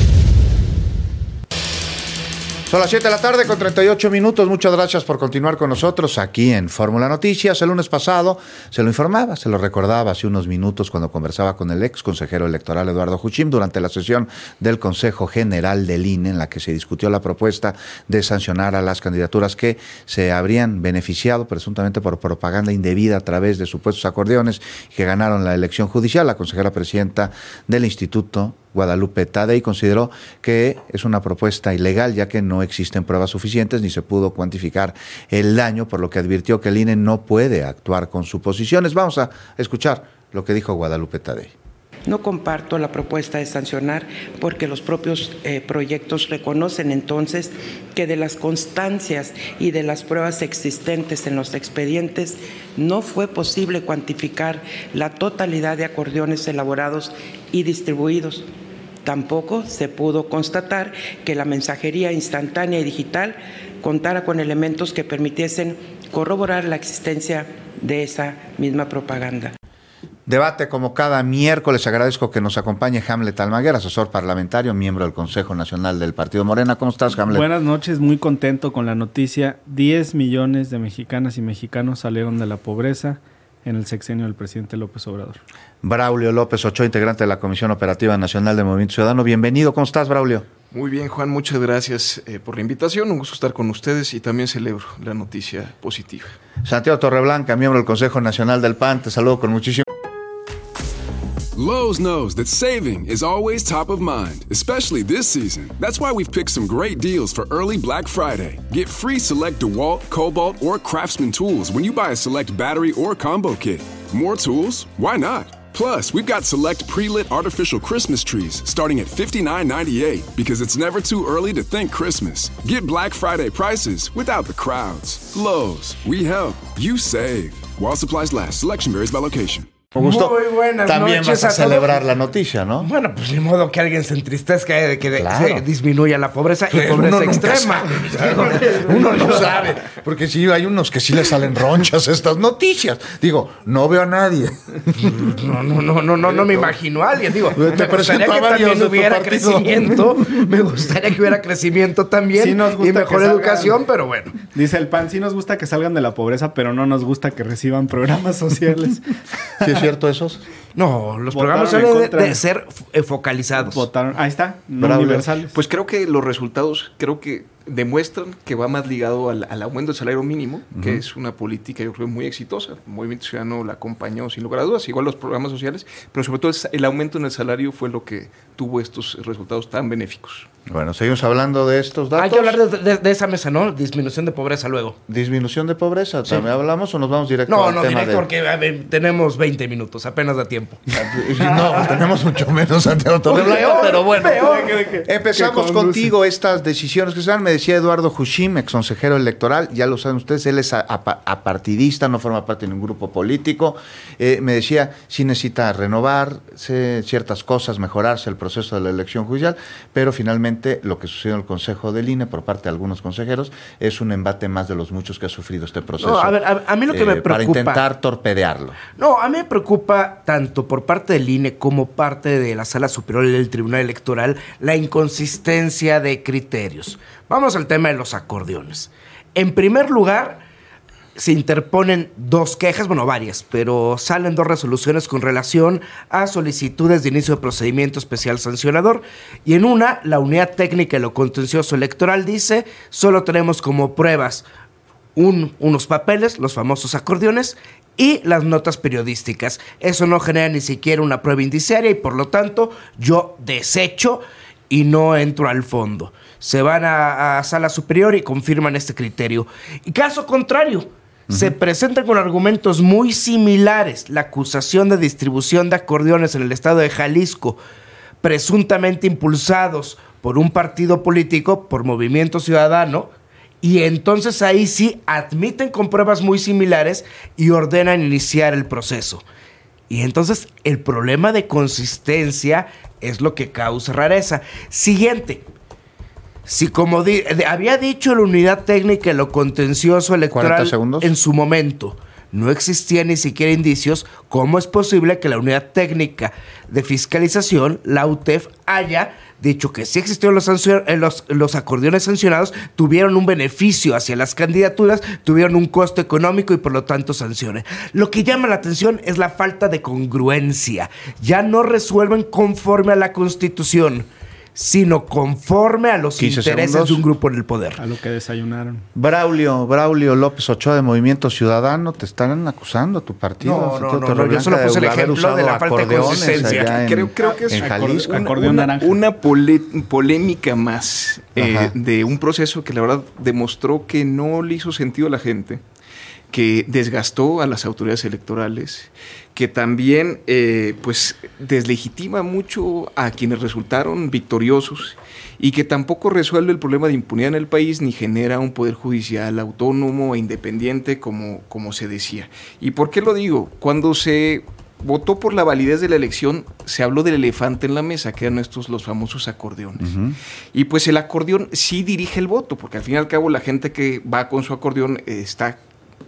Son las 7 de la tarde con 38 minutos. Muchas gracias por continuar con nosotros aquí en Fórmula Noticias. El lunes pasado se lo informaba, se lo recordaba hace unos minutos cuando conversaba con el ex consejero electoral Eduardo Juchim durante la sesión del Consejo General del INE, en la que se discutió la propuesta de sancionar a las candidaturas que se habrían beneficiado presuntamente por propaganda indebida a través de supuestos acordeones y que ganaron la elección judicial. La consejera presidenta del Instituto, Guadalupe Tadei, consideró que es una propuesta ilegal, ya que no existen pruebas suficientes ni se pudo cuantificar el daño, por lo que advirtió que el INE no puede actuar con suposiciones. Vamos a escuchar lo que dijo Guadalupe Tadei. No comparto la propuesta de sancionar porque los propios proyectos reconocen entonces que de las constancias y de las pruebas existentes en los expedientes no fue posible cuantificar la totalidad de acordeones elaborados y distribuidos. Tampoco se pudo constatar que la mensajería instantánea y digital contara con elementos que permitiesen corroborar la existencia de esa misma propaganda. Debate como cada miércoles. Agradezco que nos acompañe Hamlet Almaguer, asesor parlamentario, miembro del Consejo Nacional del Partido Morena. ¿Cómo estás, Hamlet? Buenas noches, muy contento con la noticia. 10 millones de mexicanas y mexicanos salieron de la pobreza en el sexenio del presidente López Obrador. Braulio López Ochoa, integrante de la Comisión Operativa Nacional del Movimiento Ciudadano. Bienvenido. ¿Cómo estás, Braulio? Muy bien, Juan, muchas gracias por la invitación. Un gusto estar con ustedes y también celebro la noticia positiva. Santiago Torreblanca, miembro del Consejo Nacional del PAN. Te saludo con muchísimo. Lowe's knows that saving is always top of mind, especially this season. That's why we've picked some great deals for early Black Friday. Get free select DeWalt, Cobalt, or Craftsman tools when you buy a select battery or combo kit. More tools? Why not? Plus, we've got select pre-lit artificial Christmas trees starting at $59.98 because it's never too early to think Christmas. Get Black Friday prices without the crowds. Lowe's, we help, you save. While supplies last, selection varies by location. Augusto, muy buenas también noches vas a celebrar todos. la noticia, ¿no? Bueno, pues ni modo que alguien se entristezca de que Claro. se disminuya la pobreza y Pues pobreza uno nunca extrema. Uno no sabe, porque sí, hay unos que sí le salen ronchas estas noticias. Digo, no veo a nadie. No me imagino a alguien. Digo, Te me gustaría presento a que varios también de tu hubiera partido. crecimiento. Me gustaría que hubiera crecimiento también Sí nos gusta y mejor que salgan. educación, pero bueno. Dice el PAN, sí nos gusta que salgan de la pobreza, pero no nos gusta que reciban programas sociales. ¿Sí es cierto esos? No, los Votaron programas en deben contra. de ser focalizados. Ahí está, no Braulio. universales. Pues creo que los resultados demuestran que va más ligado al aumento del salario mínimo, que es una política yo creo muy exitosa. El Movimiento Ciudadano la acompañó sin lugar a dudas, igual los programas sociales, pero sobre todo el aumento en el salario fue lo que tuvo estos resultados tan benéficos. Bueno, seguimos hablando de estos datos. Hay que hablar de esa mesa, ¿no? Disminución de pobreza luego. ¿Disminución de pobreza? ¿También hablamos o nos vamos directo No, al tema directo, de...? porque a ver, tenemos 20 minutos, apenas da tiempo. No, tenemos mucho menos Santiago Torreblanca, pero bueno. Empezamos contigo estas decisiones que se dan. Me decía Eduardo Jushim, ex consejero electoral, ya lo saben ustedes, él es apartidista, no forma parte de ningún grupo político. Me decía, sí necesita renovarse ciertas cosas, mejorarse el proceso de la elección judicial, pero finalmente lo que sucedió en el Consejo del INE por parte de algunos consejeros es un embate más de los muchos que ha sufrido este proceso. No, a ver, a mí lo que me preocupa... Para intentar torpedearlo. No, a mí me preocupa tanto por parte del INE como parte de la Sala Superior del Tribunal Electoral la inconsistencia de criterios. Vamos al tema de los acordeones. En primer lugar, se interponen dos quejas, bueno, varias, pero salen dos resoluciones con relación a solicitudes de inicio de procedimiento especial sancionador. Y en una, la Unidad Técnica de lo Contencioso Electoral dice, solo tenemos como pruebas unos papeles, los famosos acordeones, y las notas periodísticas. Eso no genera ni siquiera una prueba indiciaria y por lo tanto yo desecho y no entro al fondo. Se van a Sala Superior y confirman este criterio. Y caso contrario, se presentan con argumentos muy similares la acusación de distribución de acordeones en el estado de Jalisco, presuntamente impulsados por un partido político, por Movimiento Ciudadano, y entonces ahí sí admiten con pruebas muy similares y ordenan iniciar el proceso. Y entonces el problema de consistencia es lo que causa rareza. Siguiente. Si como había dicho la Unidad Técnica de lo Contencioso Electoral en su momento, no existía ni siquiera indicios, ¿cómo es posible que la Unidad Técnica de Fiscalización, la UTEF, haya dicho que sí existieron los acordeones sancionados, tuvieron un beneficio hacia las candidaturas, tuvieron un costo económico y por lo tanto sanciones? Lo que llama la atención es la falta de congruencia. Ya no resuelven conforme a la Constitución, sino conforme a los intereses de un grupo en el poder. A lo que desayunaron. Braulio López Ochoa de Movimiento Ciudadano, te están acusando a tu partido. No, yo solo puse el ejemplo de la falta de consistencia. Creo que es Jalisco. una polémica más de un proceso que la verdad demostró que no le hizo sentido a la gente, que desgastó a las autoridades electorales, que también pues deslegitima mucho a quienes resultaron victoriosos y que tampoco resuelve el problema de impunidad en el país ni genera un poder judicial autónomo e independiente como se decía. ¿Y por qué lo digo? Cuando se votó por la validez de la elección, se habló del elefante en la mesa, que eran los famosos acordeones. Y pues el acordeón sí dirige el voto, porque al fin y al cabo la gente que va con su acordeón está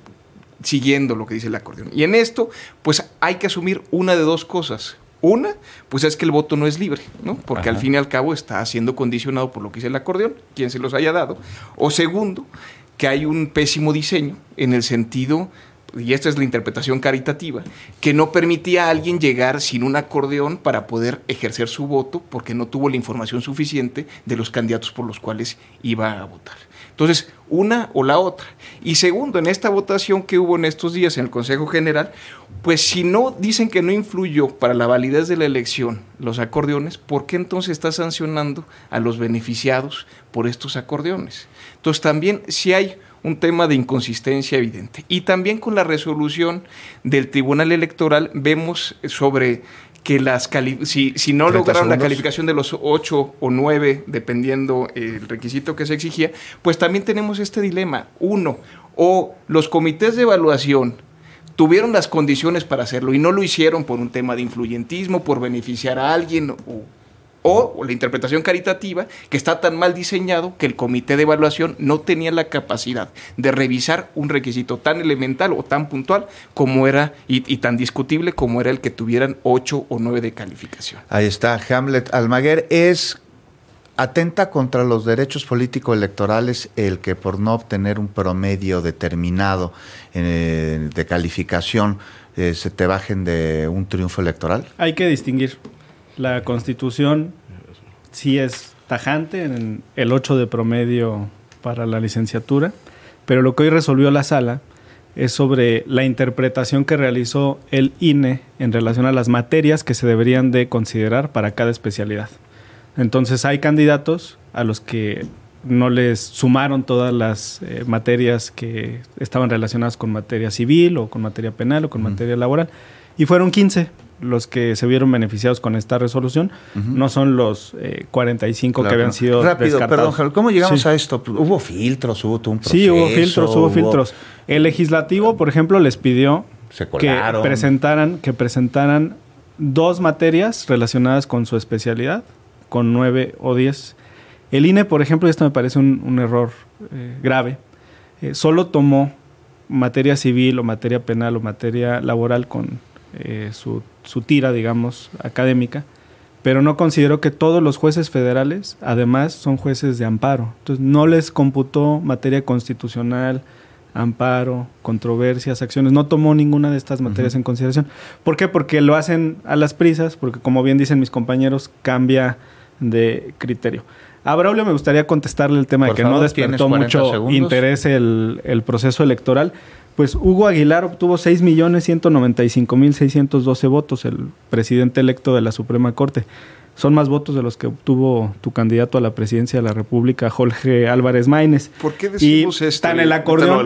siguiendo lo que dice el acordeón. Y en esto, pues hay que asumir una de dos cosas. Una, pues es que el voto no es libre, ¿no? Porque al fin y al cabo está siendo condicionado por lo que dice el acordeón, quien se los haya dado. O segundo, que hay un pésimo diseño en el sentido, y esta es la interpretación caritativa, que no permitía a alguien llegar sin un acordeón para poder ejercer su voto porque no tuvo la información suficiente de los candidatos por los cuales iba a votar. Entonces, una o la otra. Y segundo, en esta votación que hubo en estos días en el Consejo General, pues si no dicen que no influyó para la validez de la elección los acordeones, ¿por qué entonces está sancionando a los beneficiados por estos acordeones? Entonces también si hay un tema de inconsistencia evidente. Y también con la resolución del Tribunal Electoral vemos sobre que si no lograron la calificación de los 8 o 9, dependiendo el requisito que se exigía, pues también tenemos este dilema. Uno, o los comités de evaluación tuvieron las condiciones para hacerlo y no lo hicieron por un tema de influyentismo, por beneficiar a alguien o la interpretación caritativa, que está tan mal diseñado que el comité de evaluación no tenía la capacidad de revisar un requisito tan elemental o tan puntual como era y tan discutible como era el que tuvieran 8 o 9 de calificación. Ahí está, Hamlet Almaguer. Es atenta contra los derechos político-electorales el que por no obtener un promedio determinado de calificación se te bajen de un triunfo electoral. Hay que distinguir. La Constitución sí es tajante en el 8 de promedio para la licenciatura, pero lo que hoy resolvió la sala es sobre la interpretación que realizó el INE en relación a las materias que se deberían de considerar para cada especialidad. Entonces hay candidatos a los que no les sumaron todas las materias que estaban relacionadas con materia civil o con materia penal o con materia laboral, y fueron 15 los que se vieron beneficiados con esta resolución. No son los 45 que habían sido descartados. Perdón, ¿cómo llegamos a esto? ¿Hubo filtros? ¿Hubo todo un proceso? Sí, hubo filtros. El legislativo, por ejemplo, les pidió que presentaran 2 materias relacionadas con su especialidad, con 9 o 10. El INE, por ejemplo, y esto me parece un error grave, solo tomó materia civil o materia penal o materia laboral con su tira, digamos, académica, pero no consideró que todos los jueces federales, además, son jueces de amparo. Entonces, no les computó materia constitucional, amparo, controversias, acciones. No tomó ninguna de estas materias en consideración. ¿Por qué? Porque lo hacen a las prisas, porque, como bien dicen mis compañeros, cambia de criterio. A Braulio me gustaría contestarle el tema de que no despertó mucho interés el proceso electoral. Pues Hugo Aguilar obtuvo 6,195,612 votos, el presidente electo de la Suprema Corte. Son más votos de los que obtuvo tu candidato a la presidencia de la República, Jorge Álvarez Maínez. ¿Por qué decimos esto? Tan el acordeón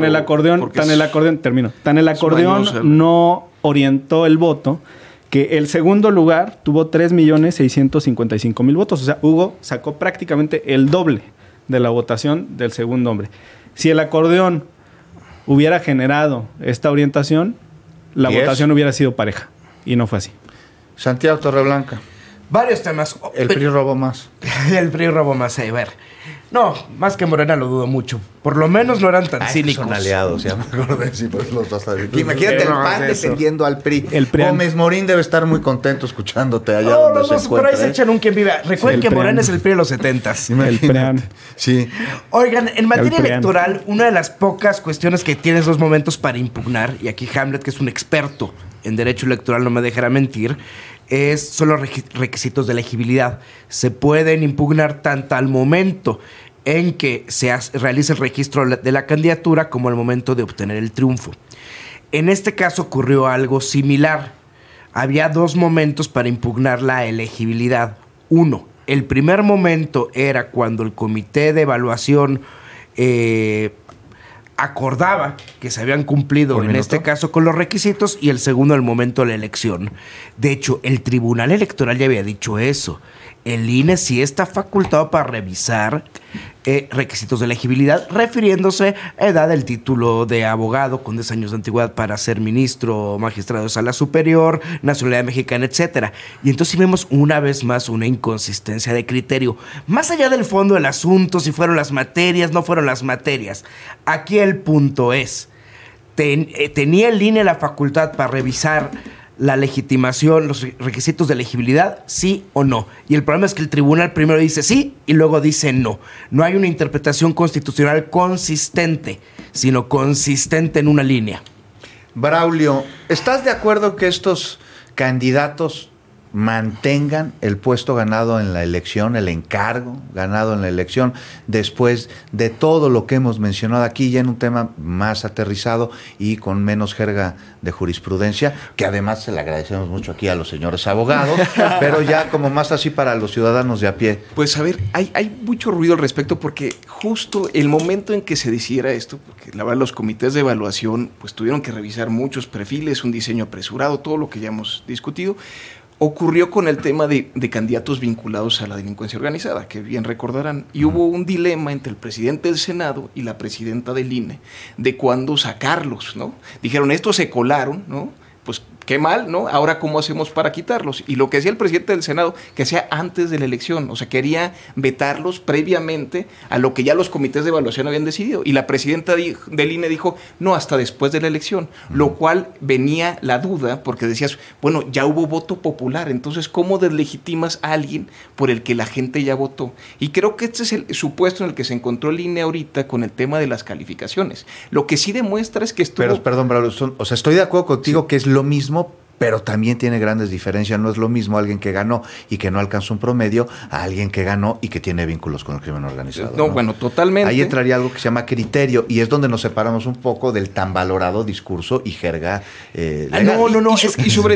no orientó el voto, que el segundo lugar tuvo 3,655,000 votos. O sea, Hugo sacó prácticamente el doble de la votación del segundo hombre. Si el acordeón hubiera generado esta orientación, la votación hubiera sido pareja. Y no fue así. Santiago Torreblanca. Varios temas. El PRI robó más. El PRI robó más, a ver. No, más que Morena lo dudo mucho. Por lo menos no eran tan cínicos. Son aliados, ya me acordé. Sí, pues los dos. Imagínate el PAN defendiendo al PRI. Gómez Morín debe estar muy contento escuchándote allá donde los dos por ahí se echan un quien viva. Recuerden que Morena es el PRI de los 70s. El PRIAN. Sí. Oigan, en materia electoral, una de las pocas cuestiones que tienes 2 momentos para impugnar, y aquí Hamlet, que es un experto en derecho electoral, no me dejará mentir, son los requisitos de elegibilidad. Se pueden impugnar tanto al momento en que se realiza el registro de la candidatura como al momento de obtener el triunfo. En este caso ocurrió algo similar. Había 2 momentos para impugnar la elegibilidad. Uno, el primer momento era cuando el comité de evaluación acordaba que se habían cumplido, en este caso, con los requisitos, y el segundo, el momento de la elección. De hecho, el Tribunal Electoral ya había dicho eso. El INE sí está facultado para revisar requisitos de elegibilidad, refiriéndose a edad del título de abogado con 10 años de antigüedad para ser ministro o magistrado de sala superior, nacionalidad mexicana, etcétera. Y entonces vemos una vez más una inconsistencia de criterio. Más allá del fondo del asunto, si fueron las materias, no fueron las materias. Aquí el punto es, ¿tenía el INE la facultad para revisar la legitimación, los requisitos de elegibilidad, sí o no? Y el problema es que el tribunal primero dice sí y luego dice no. No hay una interpretación constitucional consistente, sino consistente en una línea. Braulio, ¿estás de acuerdo que estos candidatos mantengan el puesto ganado en la elección, el encargo ganado en la elección, después de todo lo que hemos mencionado aquí, ya en un tema más aterrizado y con menos jerga de jurisprudencia, que además se le agradecemos mucho aquí a los señores abogados, pero ya como más así para los ciudadanos de a pie? Pues a ver, hay mucho ruido al respecto, porque justo el momento en que se decidiera esto, porque la verdad los comités de evaluación pues tuvieron que revisar muchos perfiles, un diseño apresurado, todo lo que ya hemos discutido. ocurrió con el tema de candidatos vinculados a la delincuencia organizada, que bien recordarán, y hubo un dilema entre el presidente del Senado y la presidenta del INE de cuándo sacarlos, ¿no? Dijeron, estos se colaron, ¿no? Pues qué mal, ¿no? Ahora, ¿cómo hacemos para quitarlos? Y lo que decía el presidente del Senado, que sea antes de la elección, o sea, quería vetarlos previamente a lo que ya los comités de evaluación habían decidido. Y la presidenta del INE dijo, no, hasta después de la elección, lo cual venía la duda, porque decías, bueno, ya hubo voto popular, entonces, ¿cómo deslegitimas a alguien por el que la gente ya votó? Y creo que este es el supuesto en el que se encontró el INE ahorita con el tema de las calificaciones. Lo que sí demuestra es que estuvo... Pero, perdón, Braulio, o sea, estoy de acuerdo contigo que es lo mismo, pero también tiene grandes diferencias. No es lo mismo alguien que ganó y que no alcanzó un promedio a alguien que ganó y que tiene vínculos con el crimen organizado. No, bueno, totalmente. Ahí entraría algo que se llama criterio y es donde nos separamos un poco del tan valorado discurso y jerga legal. No. Y sobre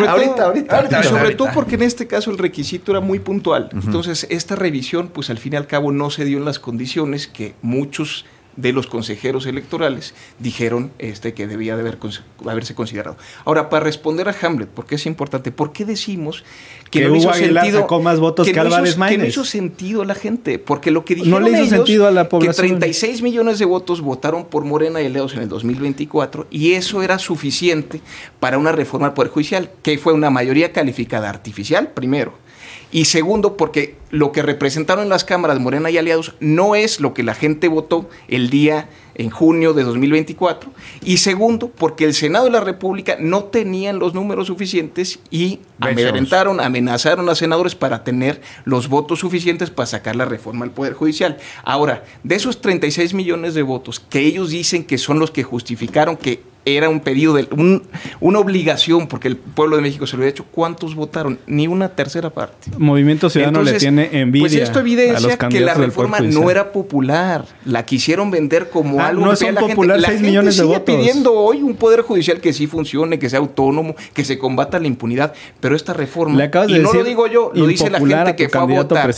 ahorita. todo porque en este caso el requisito era muy puntual. Entonces, esta revisión, pues al fin y al cabo no se dio en las condiciones que muchos de los consejeros electorales dijeron que debía de haberse considerado. Ahora, para responder a Hamlet, porque es importante, ¿por qué decimos que no hizo sentido? Sacó más votos que Álvarez Maínez. Que no hizo sentido a la gente, porque lo que dijeron no le hizo sentido a la población. Que 36 millones de votos votaron por Morena y Aliados en el 2024, y eso era suficiente para una reforma al Poder Judicial, que fue una mayoría calificada artificial, primero. Y segundo, porque lo que representaron en las cámaras Morena y Aliados no es lo que la gente votó el día en junio de 2024. Y segundo, porque el Senado de la República no tenían los números suficientes y amenazaron a senadores para tener los votos suficientes para sacar la reforma al Poder Judicial. Ahora, de esos 36 millones de votos que ellos dicen que son los que justificaron que era un pedido, una obligación, porque el pueblo de México se lo había hecho, ¿cuántos votaron? Ni una tercera parte. Movimiento Ciudadano le tiene envidia. Pues esto evidencia que la reforma no era popular. La quisieron vender como algo no son popular 6 millones de votos. Sigue pidiendo hoy un poder judicial que sí funcione, que sea autónomo, que se combata la impunidad. Pero esta reforma, y no lo digo yo, lo dice la gente que fue a votar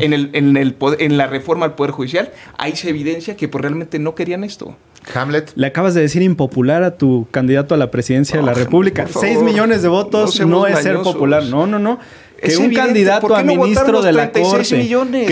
en la reforma al Poder Judicial, ahí se evidencia que pues, realmente no querían esto. Hamlet. Le acabas de decir impopular a tu candidato a la presidencia de la República. 6 millones de votos no es ser popular. No. Que un candidato a ministro de la Corte,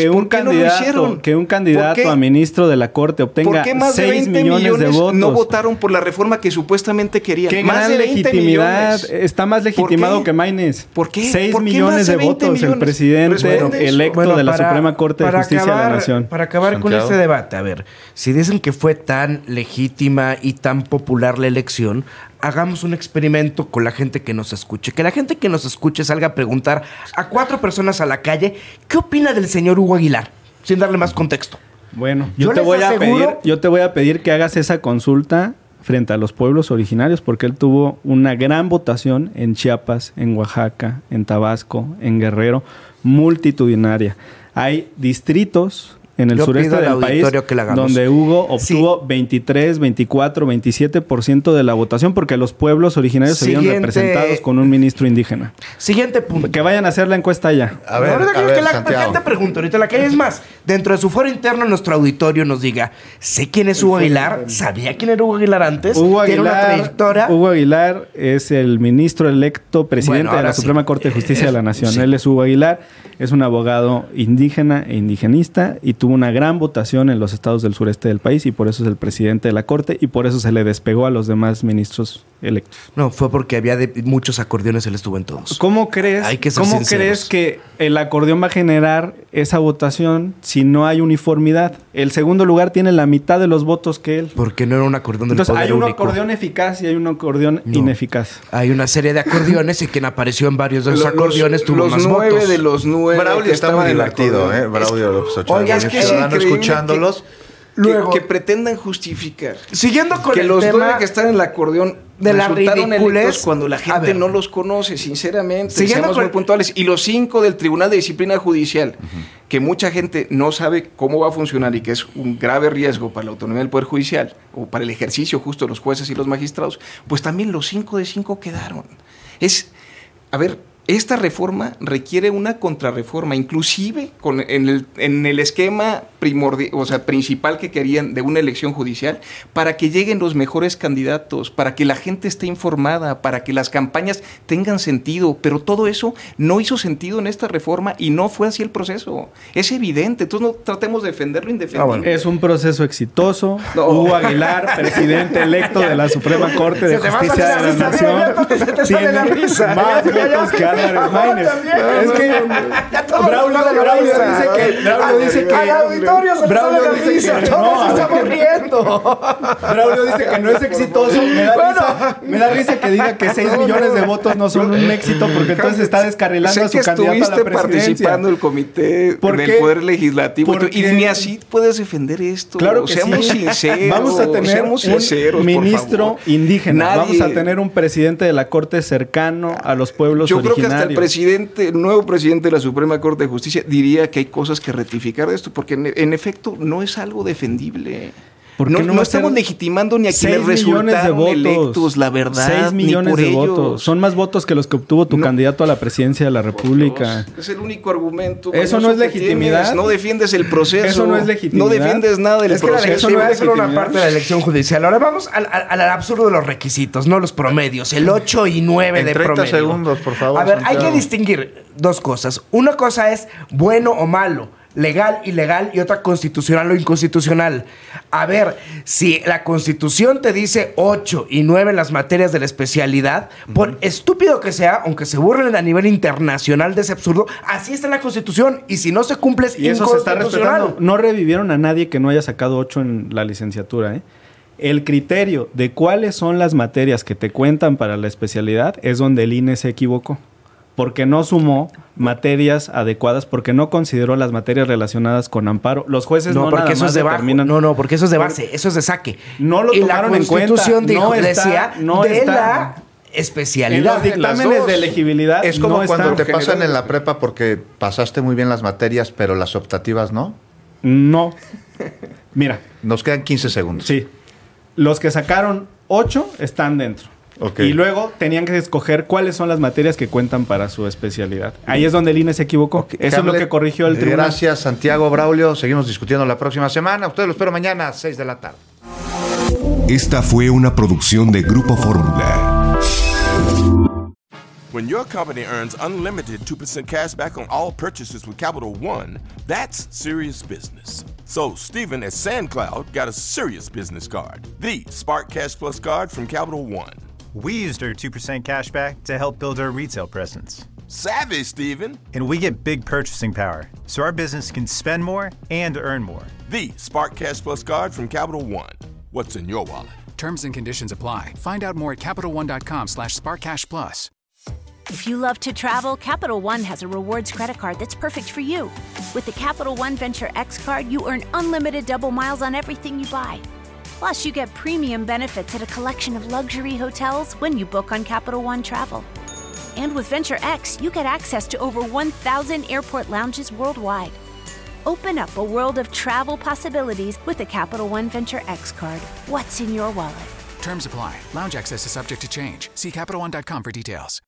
que un candidato a ministro de la Corte obtenga 6 millones de votos. No votaron por la reforma que supuestamente querían. ¿Qué más de legitimidad? Está más legitimado que Maínez. ¿Por qué? 6 millones de votos el presidente electo de la Suprema Corte de Justicia de la Nación. Para acabar con este debate, a ver, si dicen que fue tan legítima y tan popular la elección, hagamos un experimento con la gente que nos escuche. Que la gente que nos escuche salga a preguntar a 4 personas a la calle ¿qué opina del señor Hugo Aguilar? Sin darle más contexto. Bueno, yo te voy a pedir que hagas esa consulta frente a los pueblos originarios, porque él tuvo una gran votación en Chiapas, en Oaxaca, en Tabasco, en Guerrero, multitudinaria. Hay distritos en el sureste del país donde Hugo obtuvo 23, 24, 27% de la votación porque los pueblos originarios se vieron representados con un ministro indígena. Siguiente punto. Que vayan a hacer la encuesta ya. A ver, la gente pregunta ahorita la que es más, dentro de su foro interno nuestro auditorio nos diga, sé quién es Hugo Aguilar, sabía quién era Hugo Aguilar antes, tiene una trayectoria. Hugo Aguilar es el ministro electo presidente de la Suprema Corte de Justicia de la Nación. Él es Hugo Aguilar, es un abogado indígena e indigenista y tuvo una gran votación en los estados del sureste del país y por eso es el presidente de la Corte y por eso se le despegó a los demás ministros electos. No, fue porque había muchos acordeones, él estuvo en todos. ¿Cómo crees que el acordeón va a generar esa votación si no hay uniformidad? El segundo lugar tiene la mitad de los votos que él. Porque no era un acordeón del Entonces, poder único. Hay un acordeón eficaz y hay un acordeón ineficaz. Hay una serie de acordeones y quien apareció en varios de los acordeones tuvo más votos. 9 de los 9 Braulio está muy divertido, Braulio López Ochoa. Oiga, es que escuchándolos. Que pretendan justificar. Siguiendo con que los 9 que están en el acordeón de la ridiculez cuando la gente no los conoce, sinceramente. Seamos muy puntuales. Y los 5 del Tribunal de Disciplina Judicial, que mucha gente no sabe cómo va a funcionar y que es un grave riesgo para la autonomía del Poder Judicial o para el ejercicio justo de los jueces y los magistrados, pues también los 5 de 5 quedaron. A ver, esta reforma requiere una contrarreforma, inclusive en el esquema principal que querían de una elección judicial, para que lleguen los mejores candidatos, para que la gente esté informada, para que las campañas tengan sentido, pero todo eso no hizo sentido en esta reforma y no fue así el proceso. Es evidente, entonces no tratemos de defender lo indefendible. Es un proceso exitoso. Hugo Aguilar, presidente electo de la Suprema Corte de Justicia de la Nación, tiene más votos que Álvarez Maínez. Es que Braulio dice que Braulio dice que no es exitoso. Me da risa que diga que 6 millones de votos no son un éxito, porque entonces está descarrilando a su candidato a la presidencia. Participando el comité del Poder Legislativo y ni así puedes defender esto. Claro que seamos sinceros. Vamos a tener un ministro indígena. Vamos a tener un presidente de la Corte cercano a los pueblos originarios. Yo creo que hasta el nuevo presidente de la Suprema Corte de Justicia diría que hay cosas que rectificar de esto, porque en efecto no es algo defendible. No estamos legitimando ni a quienes resultaron electos, la verdad. 6 millones de votos. Son más votos que los que obtuvo tu candidato a la presidencia de la República. Es el único argumento. Eso no es legitimidad. No defiendes el proceso. Eso no es legitimidad. No defiendes nada del proceso. Es que la legitimidad es solo una parte de la elección judicial. Ahora vamos al absurdo de los requisitos, no los promedios. El 8 y 9 de promedio. 30 segundos, por favor. A ver, Santiago. Hay que distinguir dos cosas. Una cosa es bueno o malo, legal, ilegal, y otra constitucional o inconstitucional. A ver, si la Constitución te dice 8 y 9 en las materias de la especialidad, por estúpido que sea, aunque se burlen a nivel internacional de ese absurdo, así está en la Constitución, y si no se cumple es inconstitucional. Y eso se está respetando. No revivieron a nadie que no haya sacado 8 en la licenciatura, ¿eh? El criterio de cuáles son las materias que te cuentan para la especialidad es donde el INE se equivocó. Porque no sumó materias adecuadas, porque no consideró las materias relacionadas con amparo. Los jueces no porque nada eso más es de determinan... No, porque eso es de base, eso es de saque. No lo tomaron en cuenta. Y la Constitución decía la especialidad. En los dictámenes de elegibilidad es como cuando te pasan en la prepa porque pasaste muy bien las materias, pero las optativas no. No. Mira. Nos quedan 15 segundos. Sí. Los que sacaron 8 están dentro. Okay. Y luego tenían que escoger cuáles son las materias que cuentan para su especialidad. Ahí es donde el INE se equivocó. Okay. Eso es lo que corrigió el tribunal. Gracias, Santiago, Braulio. Seguimos discutiendo la próxima semana. Ustedes lo espero mañana a 6 de la tarde. Esta fue una producción de Grupo Fórmula. When your company earns unlimited 2% cash back on all purchases with Capital One, that's serious business. So Stephen at SandCloud got a serious business card, the Spark Cash Plus card from Capital One. We used our 2% cash back to help build our retail presence. Savvy, Stephen. And we get big purchasing power, so our business can spend more and earn more. The Spark Cash Plus card from Capital One. What's in your wallet? Terms and conditions apply. Find out more at CapitalOne.com/SparkCashPlus. If you love to travel, Capital One has a rewards credit card that's perfect for you. With the Capital One Venture X card, you earn unlimited double miles on everything you buy. Plus, you get premium benefits at a collection of luxury hotels when you book on Capital One Travel. And with Venture X, you get access to over 1,000 airport lounges worldwide. Open up a world of travel possibilities with the Capital One Venture X card. What's in your wallet? Terms apply. Lounge access is subject to change. See CapitalOne.com for details.